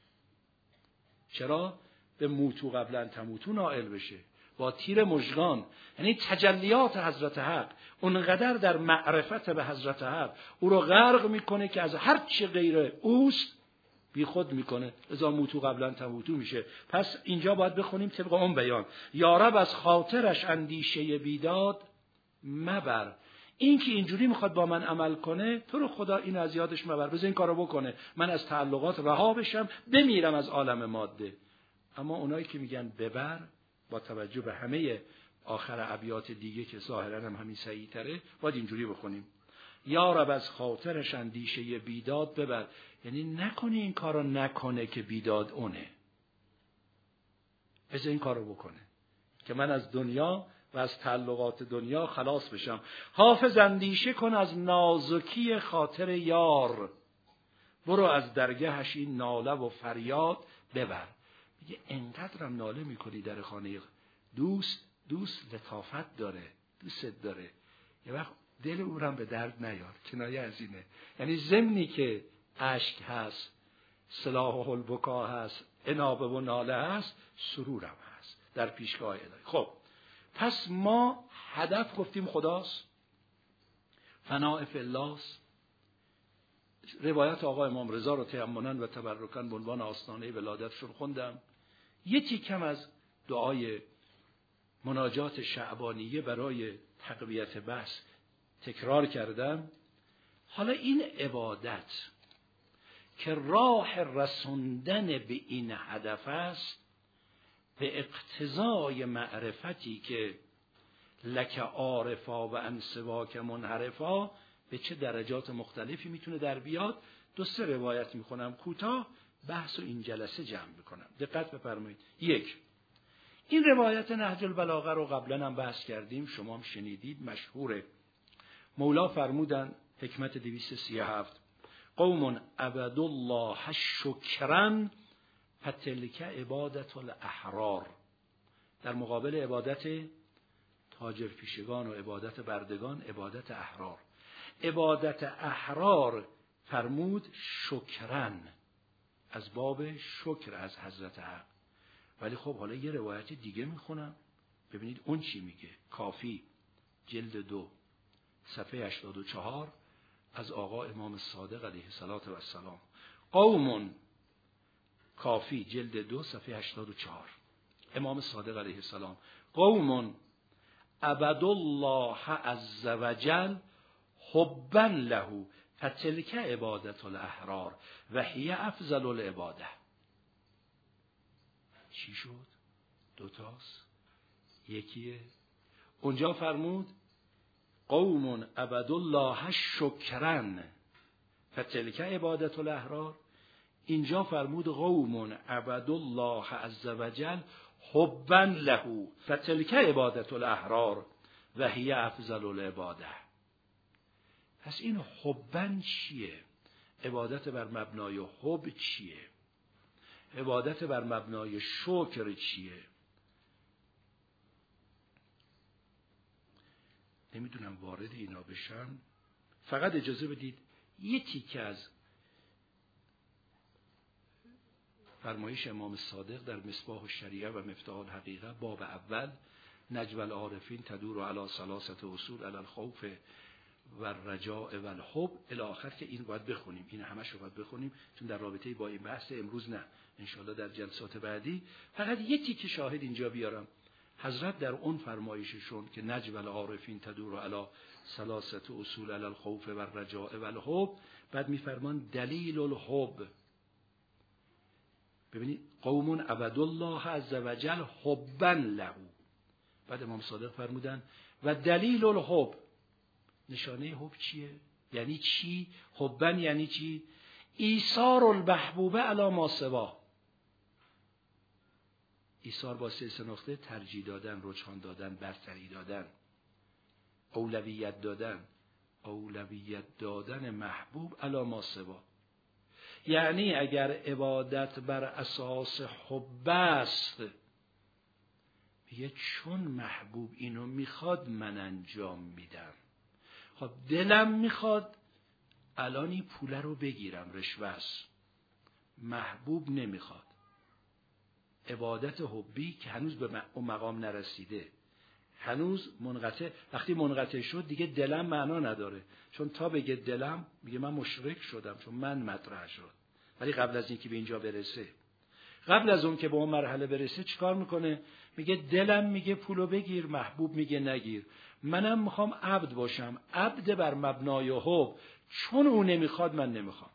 چرا؟ به موتو قبل ان تموتو نائل بشه با تیر مژگان. یعنی تجلیات حضرت حق اونقدر در معرفت به حضرت حق او رو غرق میکنه که از هر چی غیر اوست بی خود میکنه. ازا موتو قبل ان تموتو میشه. پس اینجا باید بخونیم طبق اون بیان. یارب از خاطرش اندیشه بیداد مبر. این که اینجوری میخواد با من عمل کنه، تو رو خدا این از یادش مبر، بذار این کارو بکنه، من از تعلقات رها بشم، بمیرم از عالم ماده. اما اونایی که میگن ببر، با توجه به همه آخر ابیات دیگه که ظاهرا هم همین صحیح تره، باید اینجوری بخونیم. یا رب از خاطرش اندیشه بیداد ببر. یعنی نکنی این کارو نکنه که بیداد اونه، بذار این کارو بکنه که من از دنیا و از تعلقات دنیا خلاص بشم. حافظ اندیشه کن از نازکی خاطر یار، برو از درگهش این ناله و فریاد ببر. میگه انقدرم ناله میکنی در خانه دوست لطافت داره، دوست داره، یه وقت دل او رو به درد نیار. کنایه از اینه. یعنی ضمنی که اشک هست، صلاح البکا هست، انابه و ناله هست، سرورم هست در پیشگاه الهی. خب پس ما هدف گفتیم خداست، فناء فی الله. روایت آقا امام رضا رو تأمنا و تبرکاً به عنوان آستانه ولادتشون خوندم. یه تیکم از دعای مناجات شعبانیه برای تقویت بحث تکرار کردم. حالا این عبادت که راه رسوندن به این هدف است، به اقتضای معرفتی که لک عارفا و انسواک منحرفا به چه درجات مختلفی میتونه در بیاد. 2-3 روایت میخونم کوتاه، بحث و این جلسه جمع میکنم. دقت بفرمایید. 1. این روایت نهج البلاغه رو قبلا هم بحث کردیم، شما هم شنیدید، مشهوره. مولا فرمودن حکمت 237 قوم عبدوا الله شکرا فتلک عبادت الاحرار. در مقابل عبادت تاجر پیشگان و عبادت بردگان، عبادت احرار. عبادت احرار فرمود شکرن، از باب شکر از حضرت حق. ولی خب حالا یه روایت دیگه میخونم ببینید اون چی میگه. کافی جلد 2 صفحه 84 از آقا امام صادق علیه السلام. قوم، کافی جلد 2 صفحه 84 امام صادق علیه السلام. قوم عبدوا الله عز وجل حبا له فتلک عبادت الاحرار و هی افضل العباده. چی شد؟ 2 تاست، یکیه. اونجا فرمود قوم عبدوا الله شکرا فتلک عبادت الاحرار. اینجا فرمود قوم عبدوا الله عز وجل حبا له فتلک عبادت الاحرار و هی افضل العباده. پس این حبا چیه؟ عبادت بر مبنای حب چیه؟ عبادت بر مبنای شکر چیه؟ نمیدونم وارد اینا بشم. فقط اجازه بدید یه تیکه از فرمایش امام صادق در مصباح الشریعه و مفتاح الحقیقه باب اول نجو العارفین تدور علی 3 اصول علی الخوف و الرجاء و الحب الی آخر که این باید بخونیم، این همش رو باید بخونیم چون در رابطه با این بحث امروز نه، انشاءالله در جلسات بعدی. فقط یه تیکه شاهد اینجا بیارم. حضرت در اون فرمایششون که نجو العارفین تدور علی 3 اصول علی الخوف و الرجاء و الحب، بعد میفرمان دلیل الحب. ببینید قوم عبدوا الله عز وجل حبا له. بعد امام صادق فرمودن و دلیل الحب، نشانه حب چیه؟ یعنی چی؟ حبا یعنی چی؟ ایثار المحبوبه علی ما سوا. ایثار با 3 نقطه، ترجیح دادن، رجحان دادن، برتری دادن، اولویت دادن. اولویت دادن محبوب علی ما سوا. یعنی اگر عبادت بر اساس حب است، میگه چون محبوب اینو میخواد من انجام میدم. خب دلم میخواد الانی پوله رو بگیرم، رشوه است. محبوب نمیخواد. عبادت حبی که هنوز به اون مقام نرسیده، هنوز منقطع. وقتی منقطع شد دیگه دلم معنا نداره، چون تا بگه دلم میگه من مشرک شدم، چون من مطرح شد. ولی قبل از اینکه به اینجا برسه، قبل از اون که به اون مرحله برسه چیکار میکنه؟ میگه دلم میگه پولو بگیر، محبوب میگه نگیر. منم میخوام عبد باشم، عبد بر مبنای حب، چون اون نمیخواد من نمیخوام،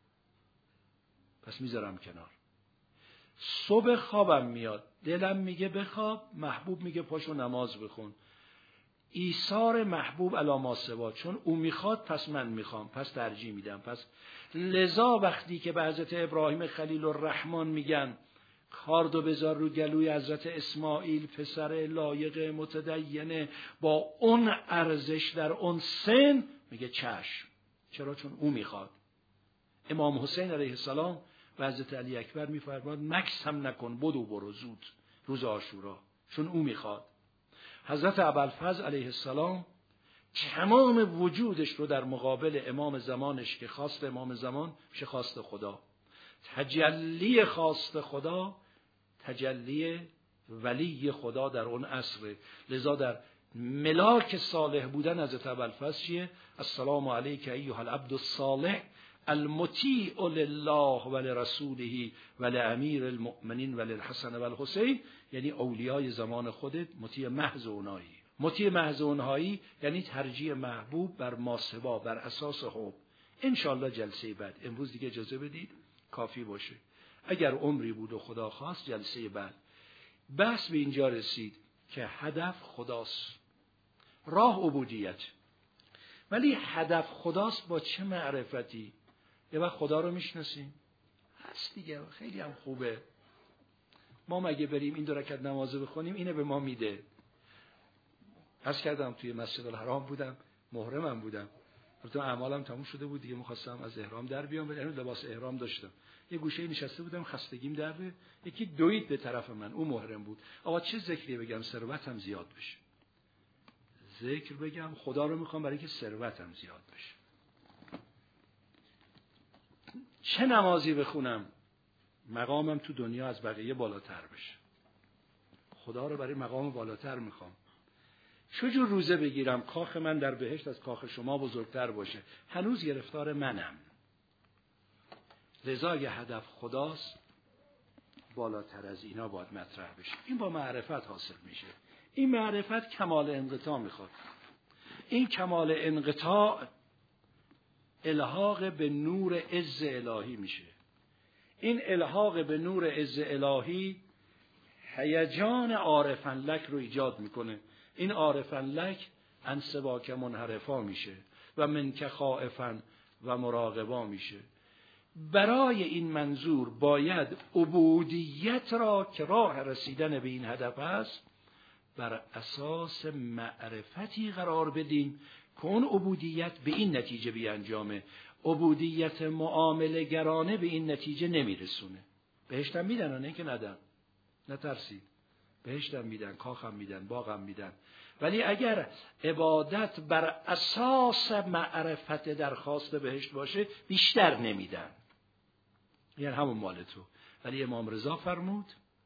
پس میذارم کنار. صبح خوابم میاد، دلم میگه بخواب، محبوب میگه پاشو نماز بخون. ایثار محبوب علی ما سوا، چون او میخواد پس من میخوام، پس ترجیح میدم. پس لذا وقتی که به حضرت ابراهیم خلیل الرحمن میگن کاردو بذار رو گلوی حضرت اسماعیل، پسر لایق متدینه با اون ارزش در اون سن، میگه چشم. چرا؟ چون او میخواد. امام حسین علیه السلام و حضرت علی اکبر میفرماد مکث هم نکن، بدو برو زود روز عاشورا، چون او میخواد. حضرت ابوالفضل علیه السلام تمام وجودش رو در مقابل امام زمانش که خواست امام زمان میشه خواست خدا، تجلی خواست خدا، تجلی ولی خدا در اون عصر. لذا در ملاک صالح بودن حضرت ابوالفضل چیه؟ السلام علیک ایها العبد الصالح المطیع لله و لرسوله و لامیر المؤمنین و للحسن و الحسین، یعنی اولیای زمان خودت مطیع محض اونایی. مطیع محض اونهایی یعنی ترجیح محبوب بر ماسوا، بر اساس حب. انشالله جلسه بعد، امروز دیگه اجازه بدید کافی باشه، اگر عمری بود و خدا خواست جلسه بعد. بحث به اینجا رسید که هدف خداست، راه عبودیت، ولی هدف خداست با چه معرفتی؟ یه وقت خدا رو میشناسیم هست دیگه، خیلی هم خوبه. ما مگه بریم این 2 رکعت نماز بخونیم اینه به ما میده؟ عرض کردم توی مسجد الحرام بودم، محرمم بودم، البته اعمالم تموم شده بود دیگه، می‌خواستم از احرام در بیام، ولی لباس احرام داشتم. یه گوشه نشسته بودم، خستگیم در بیاد، یکی دوید به طرف من، اون محرم بود. آقا چه ذکری بگم ثروتم زیاد بشه؟ ذکر بگم خدا رو میخوام برای که ثروتم زیاد بشه. چه نمازی بخونم مقامم تو دنیا از بقیه بالاتر بشه؟ خدا رو برای مقام بالاتر میخوام. چجور روزه بگیرم کاخ من در بهشت از کاخ شما بزرگتر باشه؟ هنوز گرفتار منم. لذا یه هدف خداست، بالاتر از اینا باید مطرح بشه. این با معرفت حاصل میشه. این معرفت کمال انقطاع میخواد. این کمال انقطاع الحاق به نور عز الهی میشه. این الحاق به نور عز الهی هیجان عارفن لک رو ایجاد میکنه. این عارفن لک انسباک منحرفا میشه و منک خائفن و مراقبا میشه. برای این منظور باید عبودیت را که راه رسیدن به این هدف است بر اساس معرفتی قرار بدیم که اون عبودیت به این نتیجه بیانجامه. عبودیت معامله گرانه به این نتیجه نمیرسونه. بهشتم میدن، نه که ندن، نترسید، بهشتم میدن، کاخم میدن، باغم میدن. ولی اگر عبادت بر اساس معرفت درخواست بهشت باشه بیشتر نمیدن، یعنی همون مال تو. ولی امام رضا فرمود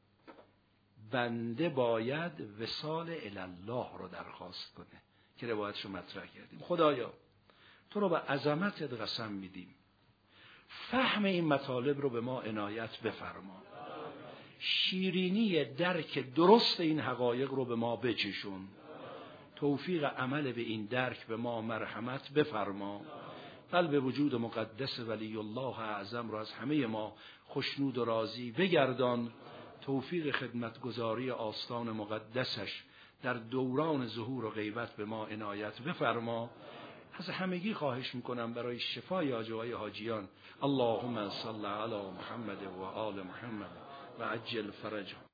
بنده باید وصال الله رو درخواست کنه که روایتشو مطرح کردیم. خدایا تو رو به عظمتت قسم میدیم، فهم این مطالب رو به ما عنایت بفرما، شیرینی درک درست این حقایق رو به ما بچشون، توفیق عمل به این درک به ما مرحمت بفرما. قلب وجود مقدس ولی الله اعظم رو از همه ما خوشنود و راضی بگردان. توفیق خدمتگزاری آستان مقدسش در دوران ظهور و غیبت به ما عنایت بفرما. از همگی خواهش میکنم برای شفای آجوهای حاجیان، اللهم صل علی محمد و آل محمد و عجل فرجهم.